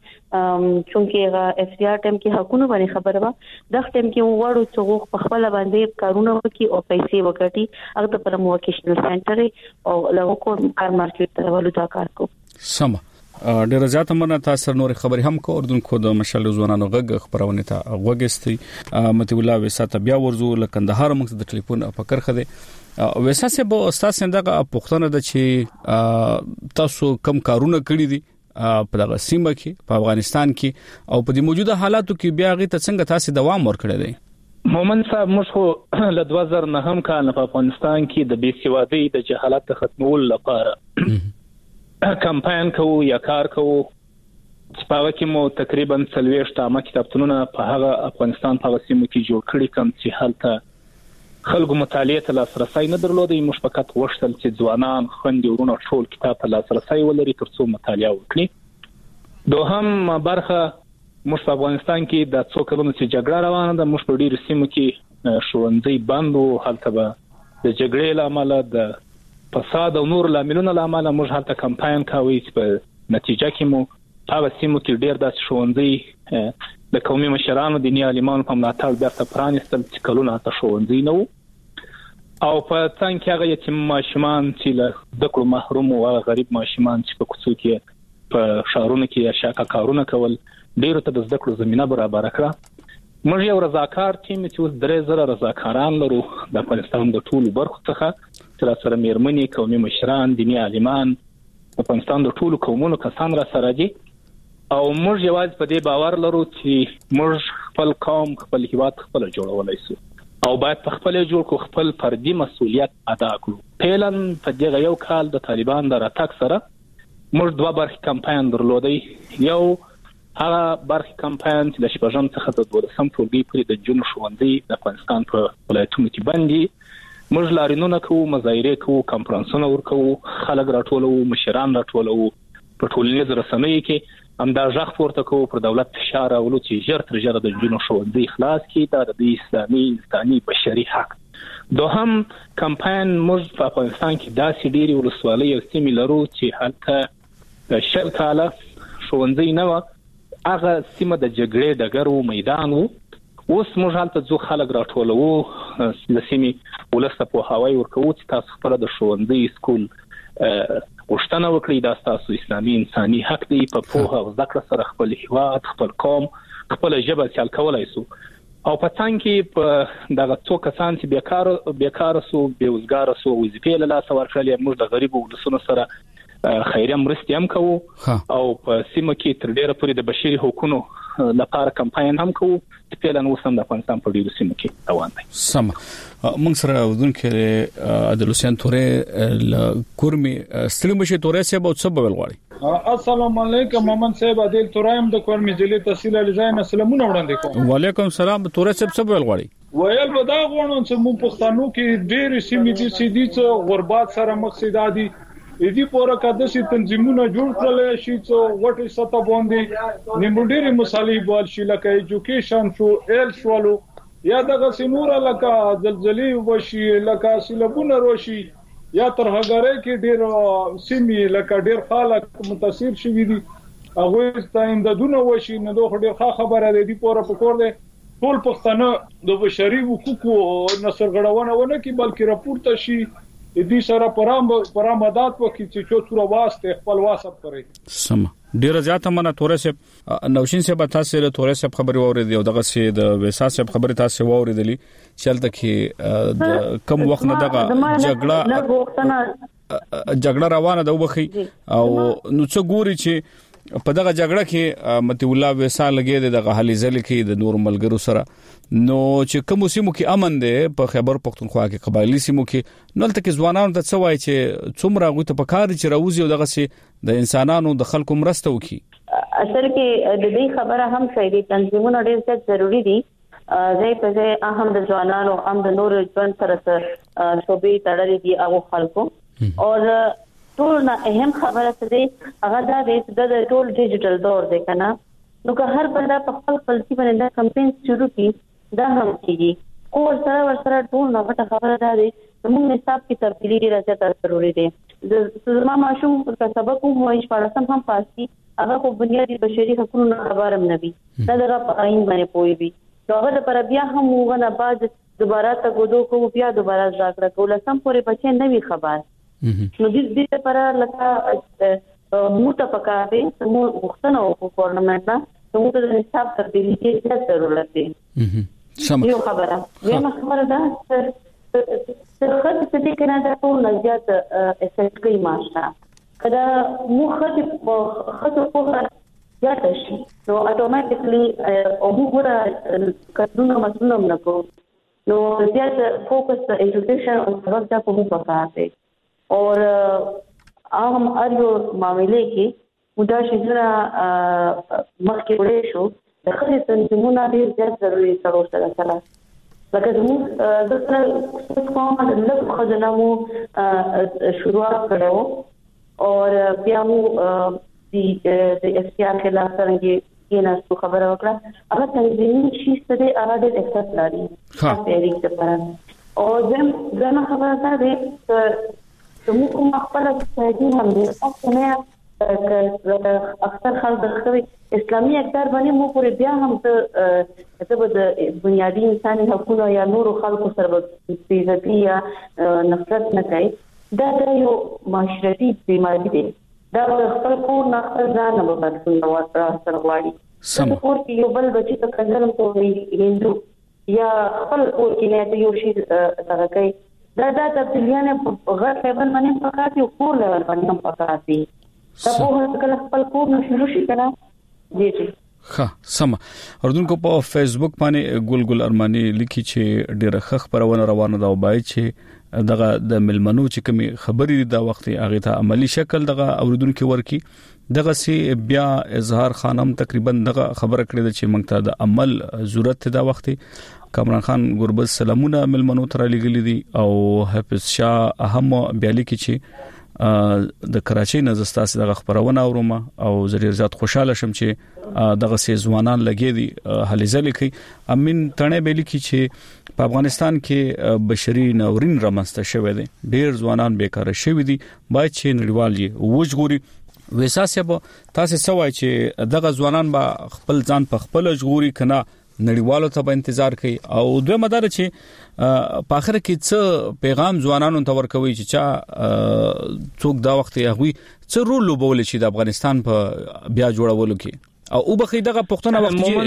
چونکه اف سی آر ټیم کې حقونه باندې خبره و د ټیم کې وړو چې په خپل باندې کارونه وکړي او پیسې وکړي هغه پر موکیشنل سنټر او له کوم کار مارکیټ ته ولودا کار کو سم ډیر زیات مننه تاسو نور خبري هم کو اردوونکو د مشال ځوانانو غږ خبرونه ته وګستي متي الله وساته بیا ورزو لکندهار موږ د ټلیفون فکر خده وساسه به استاد سندغه پښتنه د چې تاسو کم کارونه کړی دي په دغه سیمه کې په افغانستان کې او په دې موجوده حالاتو کې بیا غي ته څنګه تاسو دوام ورکړی دی مومن صاحب موږ خو ل 2009 کال په افغانستان کې د بیسوادي د جهالت ختمول لپاره کمپاین کوو یا کار کوو چې په وکه مو تقریبا 40 تامه کتابتونونه په هغه افغانستان په سیمه کې جوړ کړي کوم چې حالت خلکو مطالعه ته لاسرسي نه درلودي مشفقت وشتل چې ځوانان خوندې ورونه ټول کتاب ته لاسرسي ولري ترڅو مطالعه وکړي دوهم برخه موږ په افغانستان کې د څو کلونو چې جګړه روانه ده موږ په ډیرو سیمو کې ښوونځي بند او حالت به د جګړې لامل د فساد او نور لاملونه لامل موږ هلته کمپاین کوي چې په نتیجه کې مو هغه سیمو کې ډیر د ښوونځي د قومي مشرانو دیني عالمانو په ملاتړ بیرته پرانیستل چې کلونه ته ښوونځي نه وو او په څنګه کې هغه یتیم ماشومان چې له دکړو محروم او غریب ماشومان چې په کوڅو کې په شهرونو کې شاکه کارونه کول ډیرو ته د زده کړو زمينه برابر کړه موږ یو رضاکار ټیم چې اوس 3000 رضاکاران لرو د افغانستان د ټولو برخو څخه چې سره میرمنې قومي مشران دیني عالمان په افغانستان د ټولو قومونو کسان را سره دي او موږ یوازې په دې باور لرو چې موږ خپل قوم خپل هیواد خپل جوړولای شو او باید په خپل جوړ کو خپل فردي مسؤلیت ادا کړو پهلن په دغه یو کال د طالبان د راتګ سره موږ دوه برخې کمپاین درلودی یو هغه برخې کمپاین چې د شپږم څخه د 12 ټولګي پورې د جون ښوونځي د افغانستان په ولایتونو کې باندې موږ لارینونه کوو مظاهره کوو کانفرنسونه ورکوو خلک راټولو مشران راټولو په ټولنیز رسنیو کې هم دا ځخ پورته کوو پر دولت فشار راولو چې ژر تر ژره د جون ښوونځي خلاص کړي دا د اسلامي انساني بشري حق دوهم کمپاین موږ په افغانستان کې داسې ډېری ولسوالۍ او سیمې لرو چې هلته شل کاله ښوونځي نه و هغه سیمه د جګړې ډګر میدان وو اوس موږ هلته ځو خلک راټولو د سیمې ولسته په هواي ورکوو چې تاسو خپل د ښوونځي سکول غوښتنه وکړئ دا تاسو اسلامي انساني حق دی په پوهه او ذکر سره خپل هیواد خپل قوم خپل ژبه چل کولای شو او په څنګه کې په دغه څو کسان چې بیکار سو بیوزګار سو وظیفې له لاس ورکړل موږ د غریبو ولسونو سره خیریه مرستې هم کوو او په سیمه کې تر ډیره پورې د بشري حقوقو لپاره کمپاین هم کوو چې په لن وسم د افغانستان په ډیرو سیمو کې روان دي سم موږ سره ودونکو عدالوسیان تورې کورمي ستلمشي تورې سه به څه بل غواړي السلام علیکم محمد صاحب عادل تورم د کورمي ضلع تحصیل الزاین سلامونه وړاندې کوم وعلیکم السلام تورې سه څه بل غواړي ویل به دا غواړم چې موږ پښتنو کې ډېر سیمې دي چې د غربت سره مقصدادي دې پوره کدسي تنظیمونه جوړ کړل شي چې وټي ستا باندې نیمډيري مصالحې بول شي لکه ایجوکیشن شو ایل شوالو یا دغه سنور لکه زلزلې وشي لکه سیلابونه روشي یا تر هغه کې ډېر سیمې لکه ډېر خلک متاثر شوي دي هغه ستایندونه وشي نو دوه ډېر خبره ده دې پوره پکور ده ټول پښتانه د بشري حقوقو نصر غړونه ونه کې بلکې راپورته شي دې سره پرامدات وکړي چې څو واسطه خپل واسط کړي سم ډیر زیاته منه تورې نوشین سے به تاسو له تورې خبري ووري دی دغه سي د وساس خبري تاسو ووريدلی چلته کې د کم وخت نه دغه جګړه روانه ده وبخي او نو څه ګوري چې په دغه جګړه کې متي الله وسا لګي دغه حالي ځل کې د نور ملګرو سره نو چې کوم سیمو کې امن دی په خیبر پختونخوا کې قبایلی سیمو کې نو تل کې ځوانانو ته څه وایي چې څومره غوته په کار چې راوځي او دغه سي د انسانانو د خلکو مرسته وکړي. اصل کې د دې خبره هم صحیح دي، تنظیمونه ډېر ضروری دي. زه په ځای اهم د ځوانانو هم د نور ژوند سره شوبې تړلې دي هغه خلکو او ټول نه اهم خبره څه دي هغه دا د ټول ډیجیټل دور دی کنه، نو که هر بنده په خپل پلسي باندې دا کمپاین شروع کړي دا هم کیږي او سره ټول نه غټه خبره ده دي موږ حساب کې تبدیلی راځي ضروري دي. د ما ماشوم په سبق مو هیڅ پړسم هم پاسي هغه په بنیادی بشري حقوقو خبرم نه وي دا دغه په عین باندې پوي وي نو هغه پر بیا هم وغنه بعد دوباره ته غوډو کو بیا دوباره ځاکړه کوله سم پورې بچي نه وي خبر نو دې لپاره لکه موته پکاره مو وختنه او کورنمنت نه موږ د حساب تبدیلی کې ضرورت دی. یو خبره ده خاطر دې کنه دا ټول زیات افیکټ کوي ماشا کدا مو خاطر په زیات شي نو اتوماتیکلی او موږ کډونه مسلم نه کو نو زیات فوکس په ایجوکیشن او سبق ته په پکاره اور عام ارو معاملې کې مدا شجره مخکې وړې شو د خلک تنظیمونه ډېر زیات ضروري سره لکه موږ د سره کومه د لږ خزانه مو شروع کړو او بیا مو د اختیار خلاف څنګه کې نه خبره وکړه هغه تنظیمي شي ستې اراده د احساس لري په دې لپاره او زم خبره ده موږ کوم خپل ځای هم دي اصله اکثر خلک د اسلامي اقدار باندې مو پورې بیا هم ته د بنیادی انساني حقوقو یا نورو خلکو سره بیزتی یا نفرت نه کوي دا یو معاشرتي بیماری دی دا خپل کور نه خپل ځان نه بدلون سره غواړي سم کور کې یو بل بچی ته کنځلم کوي هندو یا خپل کور کې نه یو شی دغه کوي دا تبدیلیانه غیر لیول باندې پکاتي او کور لیول باندې پکاتي دا په کله خپل کور نه شروع شي کنه جی سم اردوونکو په فیسبوک باندې ګل ارمانی لیکي چې ډیره ښه خبرونه روانه ده او باید چې دغه د ملمنو چې کومي خبرې دا وخت هغه ته عملی شکل دغه اوریدونکو ورکی دغه سي بیا اظهار خانم تقریبا دغه خبره کړې چې موږ ته د عمل ضرورت دا وخت کامران خان ګوربز سلامونه ملمنو تر لګلې دي او حافظ شاه اهم بیالي کې چې د کراچۍ نه زستاسي دغه خبرونه اورم او زړه زیات خوشاله شم چې دغه سي ځوانان لګي دي حلیزل کوي امین تنه بیلی کې چې په افغانستان کې بشري ناورین رامنځته شوی دی ډیر ځوانان بیکاره شوی دي باید چې نړیوال یې وژغوري وساسه به تاسو سوای چې دغه ځوانان به خپل ځان په خپل ژغوري کنه نړیوالو ته به انتظار کوي او دوی مدار چې په اخر کې څه پیغام ځوانانو ته ورکوي چې چا څوک دا وخت هغه څه رول لوبول شي د افغانستان په بیا جوړولو کې او بخې دغه پښتنه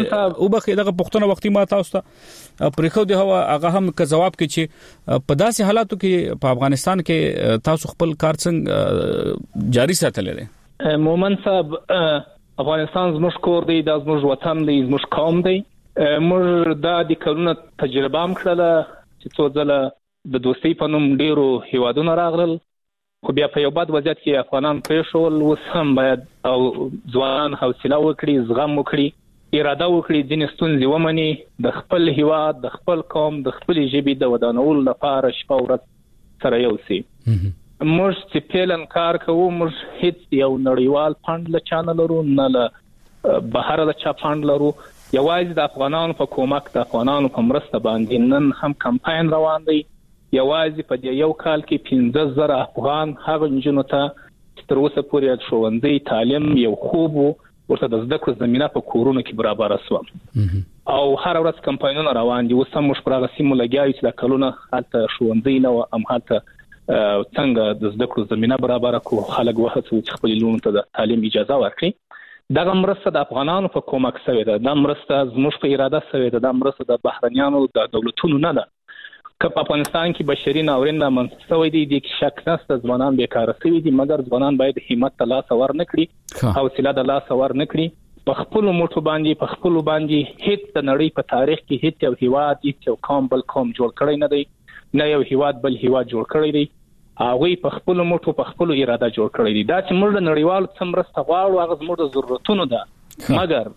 وختي ما تاسو ته پرېخو دی هغه هم که جواب کې چې په داسې حالاتو کې په افغانستان کې تاسو خپل کار څنګه جاری ساتلې ده. مومن صاحب افغانستان زموږ کور دی د زموږ وطن دی زموږ قوم دی موږ د کلونو تجربه هم کړله چې څو ځله د دوستۍ په نوم ډیرو هیوادونو راغلل خو بیا په یو بد وضعیت کې افغانان پېښول اوس هم باید او ځوانان حوصله وکړي زغم وکړي اراده وکړي ځینې ستونزې ومني د خپل هیواد د خپل قوم د خپل ژبې د ودانولو لپاره شپه ورځ سره یو سي موږ چې پلان کار کوو موږ هیڅ یو نړیوال فند له چانل لرو نه له بهر له چا فند لرو یوازې د افغانانو په کومک د افغانانو په مرسته باندې نن هم کمپاین روان دی یوازې په دې یو کال کې 15000 افغان هغه جنونو ته تر اوسه پورې ښوونځي تعلیم یو خوب ورته د زده کړو زمينه په کورونو کې برابر شو او هر ورځ کمپاینونه روان دي اوس هم موږ پر هغه سیمو لګیاو چې د کلونه حالت ښوونځي نه او حالت څنګه د زده کړو زمينه برابر کو خلک وهڅو چې خپل لون ته د تعلیم اجازه ورکړي دغه مرسته د افغانانو په کومک سوی ده د مرسته زموږ په اراده سوی ده د مرسته د بهرنیانو د دولتونو نه ده که په افغانستان کې بشري ناورین رامنځته شوی دی د شک نشته ځوانان بیکاره شوي دي مګر ځوانان باید همت ته لاس ور نه کړي حوصله د لاس ور نه کړي په خپل موټو باندې په خپل باندې هیڅ د نړۍ په تاریخ کې هیڅ یو هیواد هیڅ یو قوم بل قوم جوړ کړی نه دی نه یو هیواد بل هیواد جوړ کړی دی هغه په خپل موټو په خپل اراده جوړ کړی دی دا چې موږ د نړیوالو څمرسته غواړو هغه زموږ د ضرورتونو ده مګر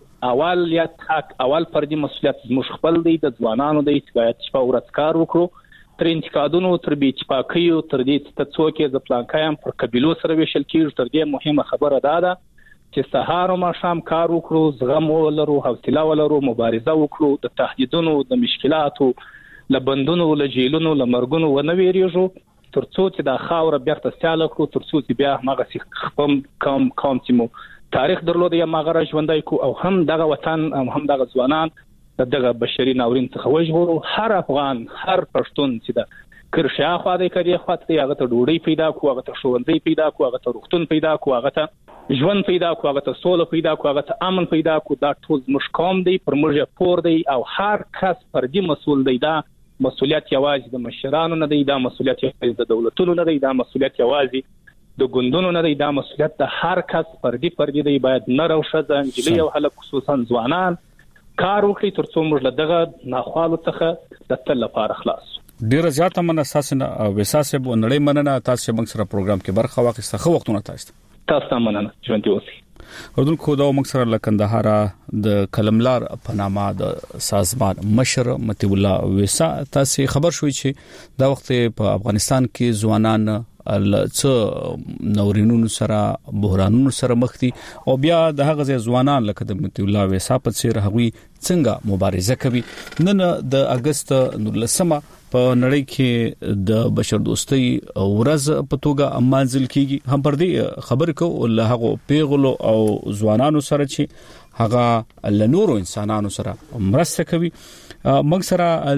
اول فردي مسؤلیت زموږ خپل دی د ځوانانو دی چې باید شپه ورځ کار وکړو تر انتقادونو تر بیچپاکیو تر دې چې څوک د پلانکایم پر قبيلو سره وشل کیږي تر دې مهمه خبره ده چې سهار او ماښام کار وکړو زغم ولرو حوصله ولرو مبارزه وکړو د تهدیدونو د مشکلاتو لبندونو لجیلونو لمرګونو ونه ویریږو ترڅو چې د خاور بیرته سیاله کړو ترڅو چې بیا هغه خپل قوم چې مو تاریخ درلود یا ماغره ژوندای کو او هم دغه وطن او هم دغه ځوانان دغه بشري ناورین څخه وژغورو هر افغان هر پښتون چې د کرشا خو د کړي خاطر هغه ته ډوډۍ پیدا کو هغه ته ښوونځي پیدا کو هغه ته روغتون پیدا کو هغه ته ژوند پیدا کو هغه ته سوله پیدا کو هغه ته امن پیدا کو دا ټول موږ قوم دی پر موږ پور دی او هر کس فردي مسؤل دی دا مسؤلیت یوازې د مشرانو نه دی دا مسؤلیت یوازې د دولتونو نه دی دا مسؤلیت یوازې د ګوندونو نه دی دا مسؤلیت د هر کس فردي دی باید نر او ښځه نجلۍ او هلک خصوصا ځوانان کار وکړي ترڅو موږ له دغه ناخوالو څخه د تل لپاره خلاص ډیره زیاته مننه تاسو نه وساسه بو نړۍ مننه تاسو موږ سره پروګرام کې برخه واخیسته خو وختونه تاسو مننه ژوند اوسئ اردن خو دا موږ سره لکندهار د کلملار په نامه د سازمان مشر متي الله وسا تاسو خبر شوي چې دا وخت په افغانستان کې ځوانان څه نورینونو سره بحرانونو سره مخ دي او بیا د هغه ځوانان لکه د متي الله وسا په څیر هغوی څنګه مبارزه کوي نن د اگست 19 په نړۍ کې د بشردوستۍ ورځ په توګه منځل کیږي هم پر دې خبرې کو له هغه پیغلو او ځوانانو سره چې هغه له نورو انسانانو سره مرسته کوي موږ سره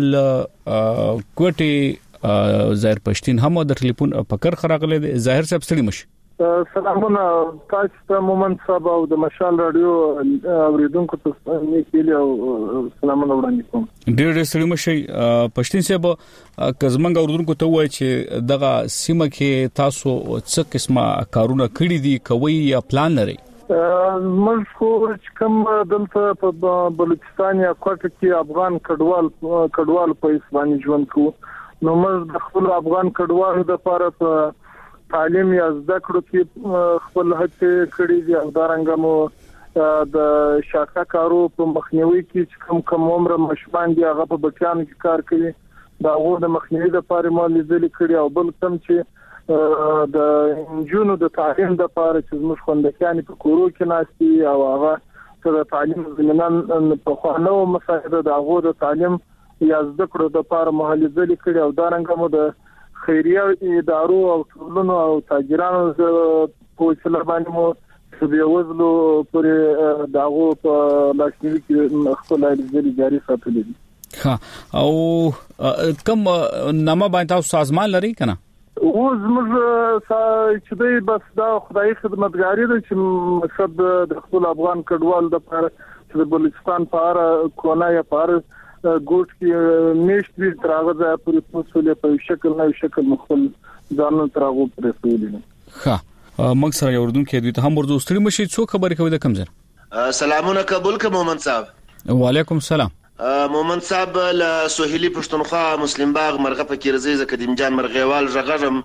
کوټي ظاهر پښتين هم د ټلیفون پکر خراغله ظاهر صاحب ستړي مش سلامونه تاسو ته مومن صاحب او د مشال رادیو اوریدونکو ته نیکیلی او سلامونه وړاندې کوم ډېر ستړي مشي پښتين صاحب کزمنګ اوریدونکو ته وایي چې دغه سیمه کې تاسو څه قسمه کارونه کړی دي کوي یا پلان لري موږ خو کوم دلته په بلوچستان یا کوټه کې افغان کډوال په اسباني ژوند کوو نو موږ د خپل افغان کډوالو د لپاره په تعلیم یا زده کړو کې خپل هڅې کړې دي او دا رنګ مو د شاکا کارو په مخنیوي کې کوم عمر مشبان دي هغه په بچیانو کې کار کوي دا غوډه د مخنیوي لپاره مو لیدل کړی او بل څه چې د جنونو د تعلیم لپاره چې موږ خوندکان په کورو کې ناشتي او هغه د تعلیم زمينان په خوانو مساعده د غوډه د تعلیم یا زده کړو د لپاره مهاجرت کړي او دا رنګ مو د خیریه ادارو او ټولنو او تاجرانو په وسیله باندې مو چې د وزلو پر داغو په لاشنوي کې خپل اړیکې جاري ساتلې دي ها او کوم نامه باندې تاسو سازمان لري کنه اوس موږ چې دوی بس دا خدای خدمتګاری ده چې مقصد د خپل افغان کډوال د لپاره چې د بلوچستان په اړه کونه یا په ګوټ کې میشتري تراغه ځای پورې مسولې په شکل نه شکل مختلف ځانو تراغه پرې سولې ها موږ سره یو اردن کې دوی ته هم ورته ستړي مشي څو خبرې کوي د کمزر سلامونه قبول کوم مومن صاحب وعلیکم السلام مومن صاحب له سهيلي پښتونخوا مسلم باغ مرغه فقیر زی قدیم جان مرغیوال ژغړم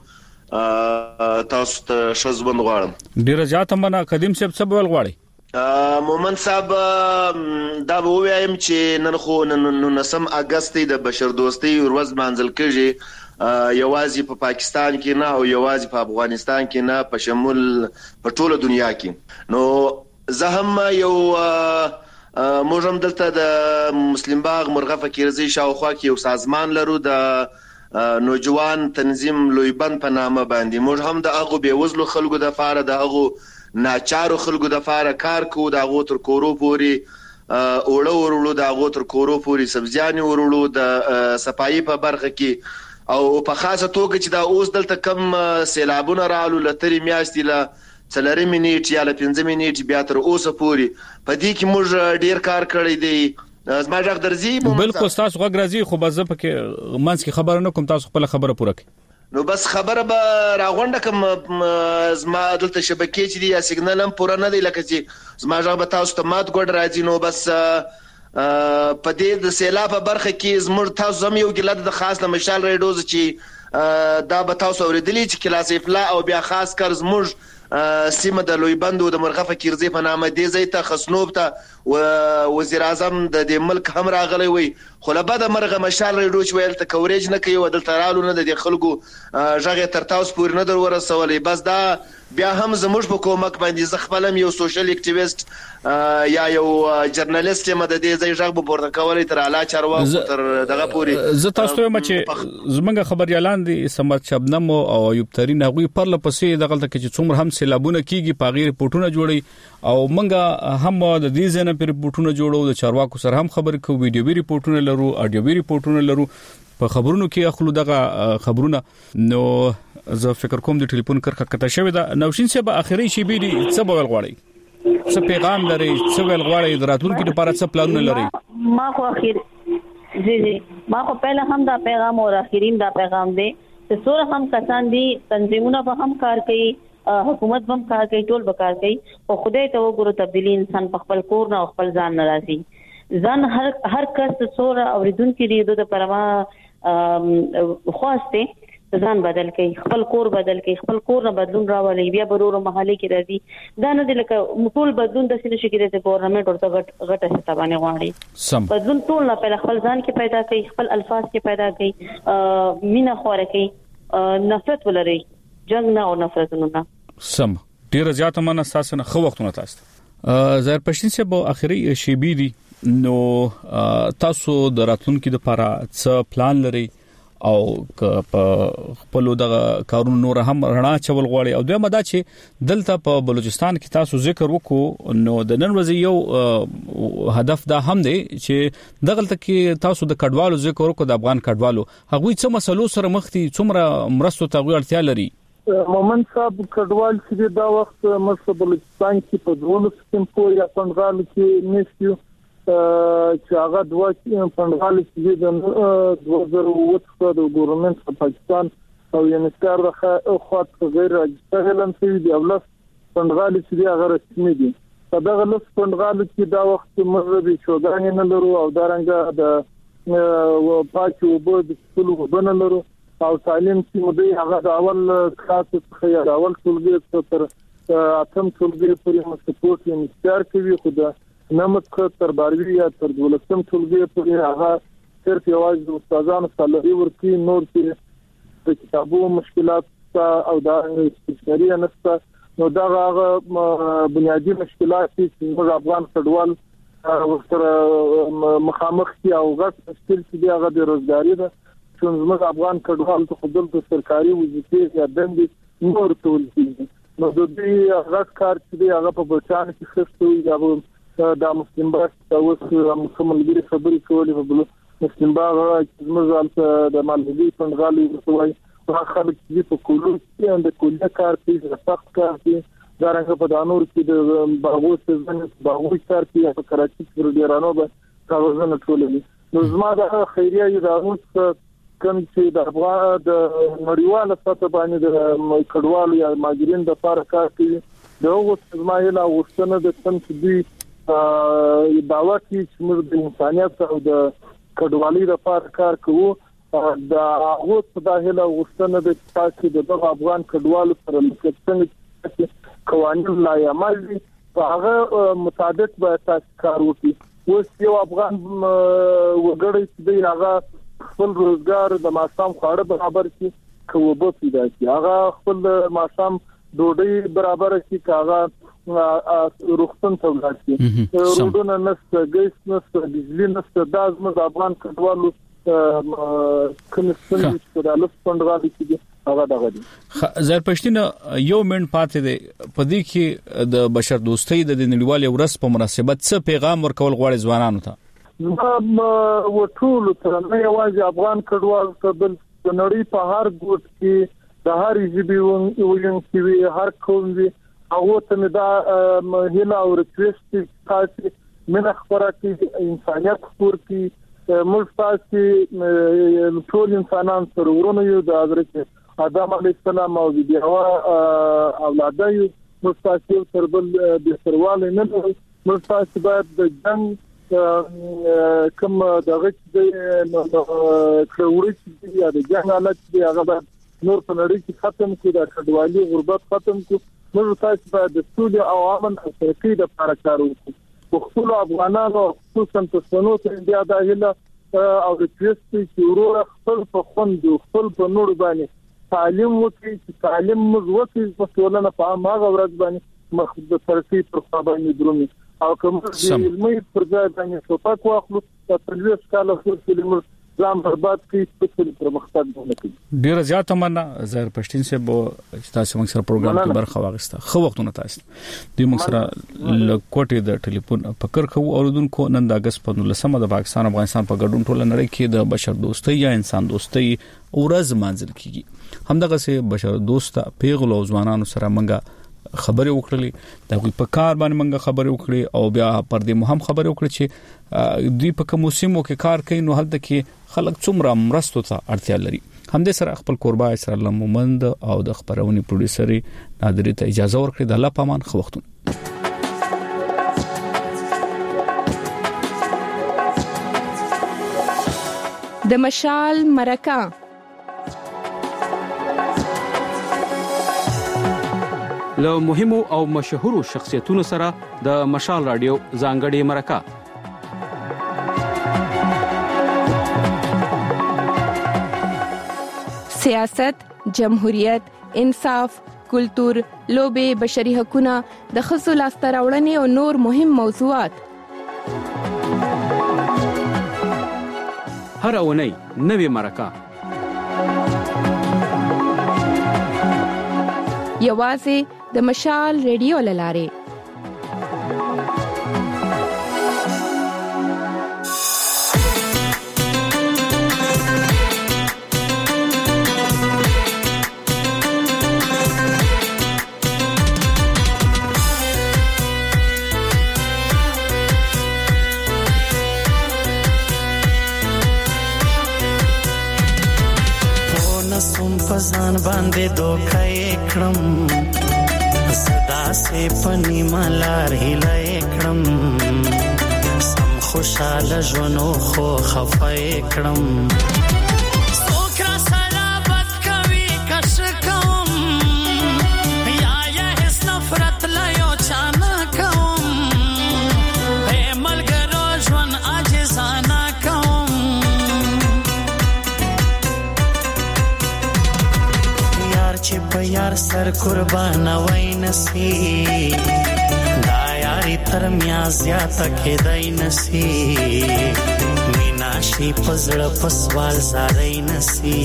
تاسو ته شزبند غواړم ډیر ځات منه قدیم صاحب څه بول غواړي مومن صاحب دا وایم چې نن خو 19 اگست د بشردوستۍ ورځ منځل کېږي یوازې په پاکستان کې نه او یوازې په افغانستان کې نه په شمول په ټوله دنیا کې نو زه هم یو موږ هم دلته د مسلم باغ مرغه فقیرزی شاوخوا کې یو سازمان لرو د نوجوان تنظیم لویبند په نامه باندې موږ هم د هغه بیوزلو خلکو د فاره د هغه ناچارو خلکو د فاره کار کوو د هغه تر کورو پوري اوړه ورولو د هغه تر کورو پوري سبزیانې ورولو د صفایي په برخه کې او په خاصه توګه چې دا اوس دلته کم سیلابونه رالو لتري میاشتې له څلوري منټ یا له 15 منټ بیا تر اوسه پوري په دې کې موږ ډیر کار کړی دی زما ځخ درځي بالکل تاسو غږ راځي خو بس پکې منځ کې خبر نه کوم تاسو خپل خبره پوره کړئ نو بس خبره به راغونډه کوم زما دلته شبکې چې دی یا سیګنال هم پوره نه دی لکه چې زما ځخ به تاسو ته مات ګډ راځي نو بس په دې د سیلاب په برخه کې زموږ تاسو هم یو ګلد د خاص د مشال ریډوز چې دا به تاسو اوریدلی چې کلاس افلا او بیا خاص کر زموږ سیمه د لوی بندو د مرغفه کیرزي په نامه دی زیته خصنوب ته وزیر اعظم د دې ملک هم راغلی وي خو له بده مرغه مشال ریډو چې ویل ته کوریج نه کوي ودل ترالو نه د خلکو ژغه تر تاسو پورې نه در ورسولې بس دا بیا هم زموږ په کومک باندې ز خپلم یو سوشل اکټیویست یا یو جرنالیست یم د دې ځای ژغ په پورته کولې تر اعلی چارواکو تر دغه پوري زه تاسو ته چې زمونږ خبريالان دي سمات شبنم او ایوب ترين هغوی پر لپسې دغه ته چې څومره هم سیلابونه کیږي په غیر پورټونه جوړي او منګه هم د دې ځنه پر پورټونه جوړو د چارواکو سره هم خبر کو ویډیو وی ریپورتونه لرو اډیو وی ریپورتونه لرو په خبرونو کې اخلو دغه خبرونه نو زه فکر کوم د ټلیفون کرخه کته شوی دا نوشین صاحب اخري شی بیري څه بول غواړي څه پیغام لري څه ویل غواړي د راتلونکو لپاره څه پلانونه لري ما خو اخر جی ما خو پہله هم دا پیغام او اخرین دا پیغام دی چې سور هم کسان دي تنظیمونه به هم کار کوي حکومت هم کار کوي ټول به کار کوي او خدای ته وګورو تبدیلی انسان په خپل کور نه خپل ځان ناراضي ځان هر کس سور اوریدونکو لري د پرما خواسته ځان بدل کړي خپل کور بدل کړي خپل کور نه بدلون راولي بیا برورو محلي کې راځي دا نه دي لکه ټول بدلون د سینې شي کې د ګورنمنت ورته غټه څه باندې غواړي بدلون ټول نه په خپل ځان کې پیدا کړي خپل الفاظ کې پیدا کړي مینا خوره کړي نفرت ولري جنگ نه او نفرتونه نه سم ډیر زیات مننه تاسو نه خو وختونه تاسو زهر پښتین صاحب اخري شی بیري نو تاسو د راتلونکو لپاره څه پلان لري او په خپل دغه کارونو نور هم رڼا چول غواړي او دوی مدا چې دلته په بلوچستان کې تاسو ذکر وکړو نو د نن ورځې یو هدف دا هم دی چې دغه کې تاسو د کډوالو ذکر وکړو د افغان کډوالو هغوی څه مسلو سره مخ دي څومره مرستو ته اړتیا لري مومن صاحب کډوال چې دا وخت مرسته بلوچستان کې په دولت سیستم پورې یا پنځغال کې نشي چې هغه دوه پنځغال چې د 2008 د ګورنمنت په پاکستان او یونیسکار د خاط غیر راځي هلم چې دی اولس پنځغال چې هغه رسمي دي په دغه لس پنځغال کې دا وخت مذهبي شوګان نه لرو او دارنګه د پاکو وبد ټول وبنه لرو او تعلیم چې مودي هغه د اول کلاس څخه یا اول ټولګي تر اتم ټولګي پورې مسپورټ یونیسکار کوي خو د نمت تر باروی یا تر دولتم ټولګي پورې هغه صرف یوازې د استادانو سالري ورکړي نور چې د کتابو مشکلات او دا استشاري نشته نو دا هغه بنیادی مشکلات چې موږ افغان کډوال ورسره مخامخ دي او غټ مشکل چې هغه د روزګاری ده چې موږ افغان کډوال ته خپل د سرکاري وظیفې یا دندې نور ټول دي نو د دې غټ کار چې هغه په بچان کې خستوي یا دا مسلم باغ اوس مکملګری خبرې کولې په بل مسلم باغ چې موږ د مالګي پنځغالي وسوي هغه خلک چې په کولو کې د کولیا کار کوي د سخت کار کوي دا رنګ په دانور کې د باغو سیزن باغو کار کوي په کراچي کې ډیرانو به کاغذونه ټولوي نو زما د خیریه ادارو کوم چې د افغان د نړیواله سطح باندې د کډوالو یا ماجرین د لپاره کار کوي دغه زمایله وښتنه د تم چې دی داوا چې موږ د انسانيت او د کډوالۍ لپاره کار کوو دا هغه څه وښتنه د تاسو د افغان کډوالو سره څنګه قوانين لا عمل دي په هغه مطابق به تاسو کار وکړي اوس یو افغان وګړی چې هغه خپل روزګار د ماشام خاړه برابر کړي کوو پیدا کړي هغه خپل ماشام ډوډۍ برابر کړي کاغه روغتون ته ولاړ روډونه نشته ګیس نشته بجلی نشته دا زموږ افغان کډوالو کوم څه چې د لوس پندغالي کې هغه دغه دي زهر پښتين یو منټ پاتې دی په دې کې د بشر دوستۍ د نړیوال ورځ په مناسبت څه پیغام ورکول غواړي ځوانانو ته وټول تر نه یوازې افغان کډوال ته بل نړۍ په هر ګوټ کې د هر ژبې وین کې هر قوم وي هغه ته دا هیله او ریکوست تاسو من خبره کې انسانيت خبر کې ملتاز کې ټول انسانان سره ورونه یو د حضرت آدم علیه السلام او د هوا اولاد یو ملتاز تر بل د سرواله نه ملتاز باید د جنگ کوم دغه د کړوړی یا د جنگ حالت دی هغه نور په نړۍ کې ختم کړي د کډوالي غربت ختم کړي موږ تاسو باید د ټول عوامل او ترقی د لپاره کار وکړو خپل افغانانو خصوصا تاسو ته انډیا د هله او د پیسې چې ورو خپل په خوند خپل په نور باندې تعلیم وکړي چې تعلیم موږ وکړي په ټولنه په هغه ورځ باندې مخ د ترقی پر خبرې درومي او کوم چې علمي پرځای باندې څوک واخلو په تلويث کاله فرصت موږ ځان برباد کړي په پرمختګ باندې ډیر زیات مننه زهر پښتين سے بو تاسو موږ سره پروګرام کې برخه واغسته خو وختونه تاسو د موږ سره کوټې د ټلیفون فکر کوو اوردونکو نن د اگست په 19 د پاکستان افغانستان په ګډون ټول نړۍ کې د بشر دوستۍ یا انسان دوستۍ ورځ منځل کیږي همدغه سه بشر دوسته پیغلو ځوانانو سره منګه خبرې وکړلې دا کوئی په کار باندې منګه خبرې وکړي او بیا پر دې مهم خبرې وکړي چې دوی په کوم موسمو کې کار کوي نو هلته کې خلک څومره مرستو ته اړتیا لري همدې سره خپل قربا اسرائیل مومند او د خبرونې پروډوسر نادری ته اجازه ورکړي د الله پامان خو وختونه د مشال مرکه له مهمو او مشهورو شخصیتونو سره د مشال رادیو ځانګړي مرکه سیاست، جمهوریت، انصاف، کلتور، لوبه، بشري حقوقونه، د ښځو لاسته راوړنې او نور مهم موضوعات هر اونۍ نوې مرکه یوازې د مشال ریډیو لاره ځان باندې دوکای کړم صدا سه پنی مالار هلای کړم سم خوشاله ژوندو خو خفای کړم سوکرا سره بد کوي کښ کوم یا هیڅ نفرت لا یو چانه کوم په ملګرو ژوند عاجزانه یار سر قربان وای نسی دا یاری تر میا زیات کېدای نسی مینا شي پزړه پسوال زارای نسی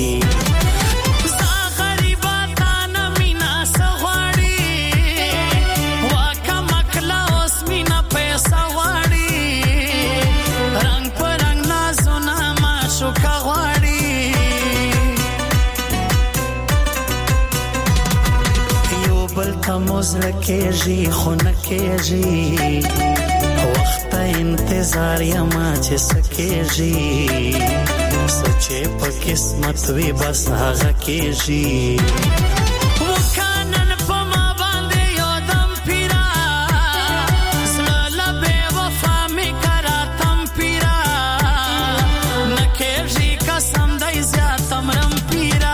موزل کېږي خو نه کېږي وخت انتظار یما چې سکېږي سچې په قسمت وي بس هغه کېږي وکانن په ما باندې یو دم پیرا سلا به وفا می کرا تم پیرا نه کېږي قسم دای زیات امرم پیرا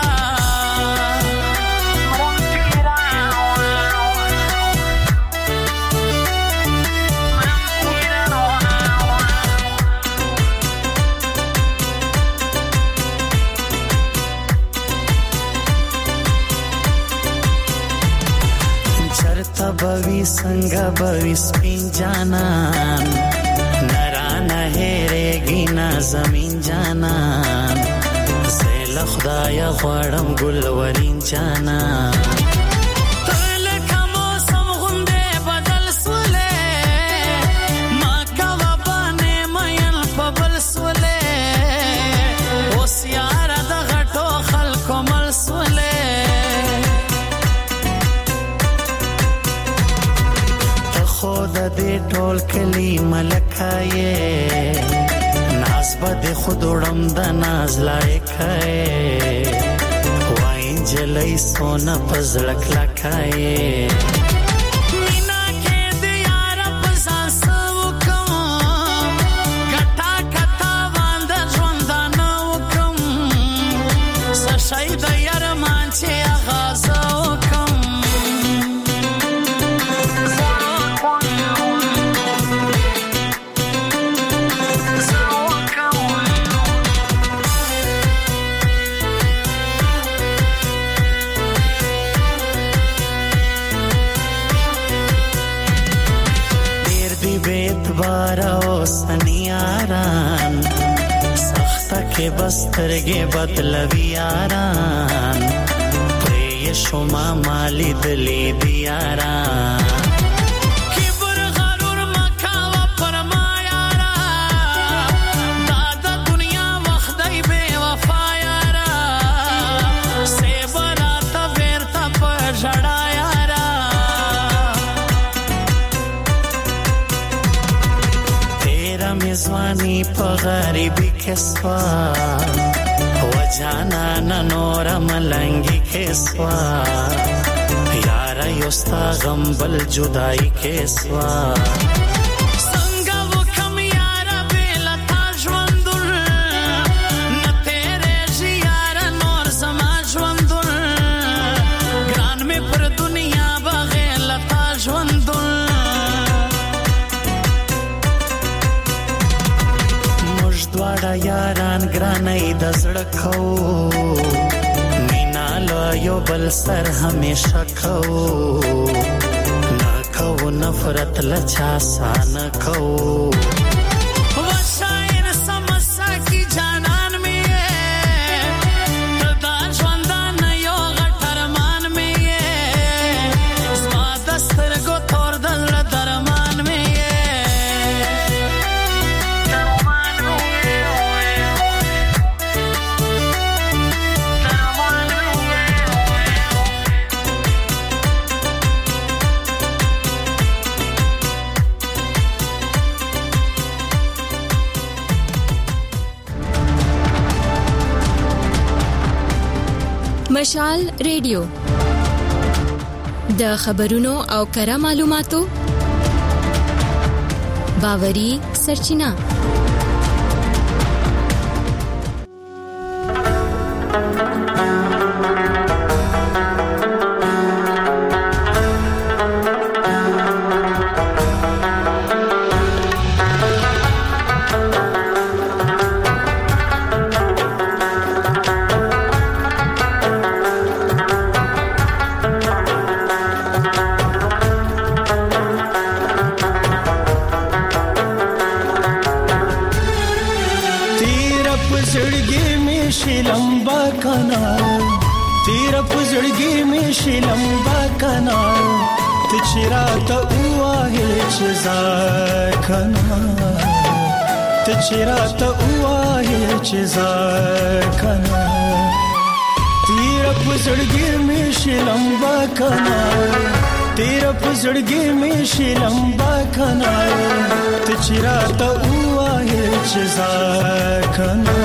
بوي څنګه بوي سپین جانان نرانه هرېږي نا زمين جانان زل خدای غوړم ګل ورین جانان تل کوم سم غونډه بدل سولې ما کا وبانه مېن په بل سولې اوس یار د غټو خلکو مل سولې خود دې ټول کلی ملکایې ناز بد خود وړم د ناز لایکایې وای جلای سونا پزړک لکایې سنیاران سخته کې بسترګې بدلوي یاران پرې شوما مالی دلی دیاران کبر غرور مکاوه پر ما یارا دا د دنیا وخت دی بے وفا یارا سیبراته ورته په ژړا میزوانی په غریبی کې سوا و جانا نور ملنګي کې سوا یار یوستا غم بل جدائی کې سوا څنګه وکم یار بل تا ژوندل نه تیرې یار نور سما ژوندل ګران می پر دنیا بغیر تا ژوندل دواړه یاران ګرانې د زړه کو مینا له یو بل سر همیشه کو نه کو نفرت لچا سان کو وشایر سمسا کی جانان می دا ژوندان یو غټرمان می زما دستر کو تور دل درمان می مشال ریډیو د خبرونو او کره معلوماتو باوري سرچینه چراته وای چې ځکنا تیر پزړګي می شلمبا کنا تیر پزړګي می شلمبا کنا ته چراته وای چې ځکنا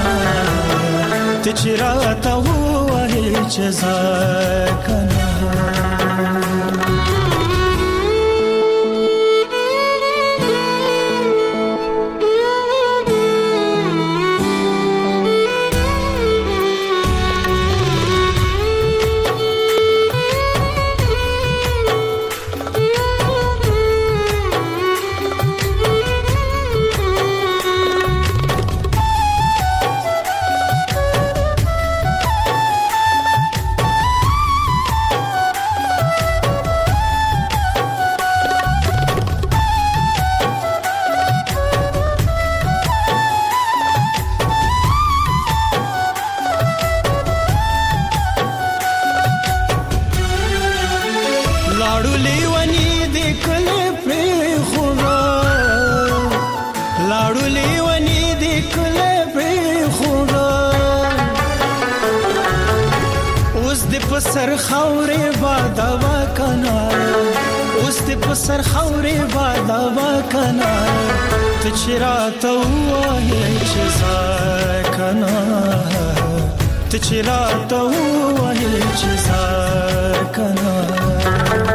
ته چراته وای چې ځکنا سر خاورې بادوا کنا اوس دې سر خورې بادا وکنا ته چرته وای چې زکنا ته چرته وای چې زکنا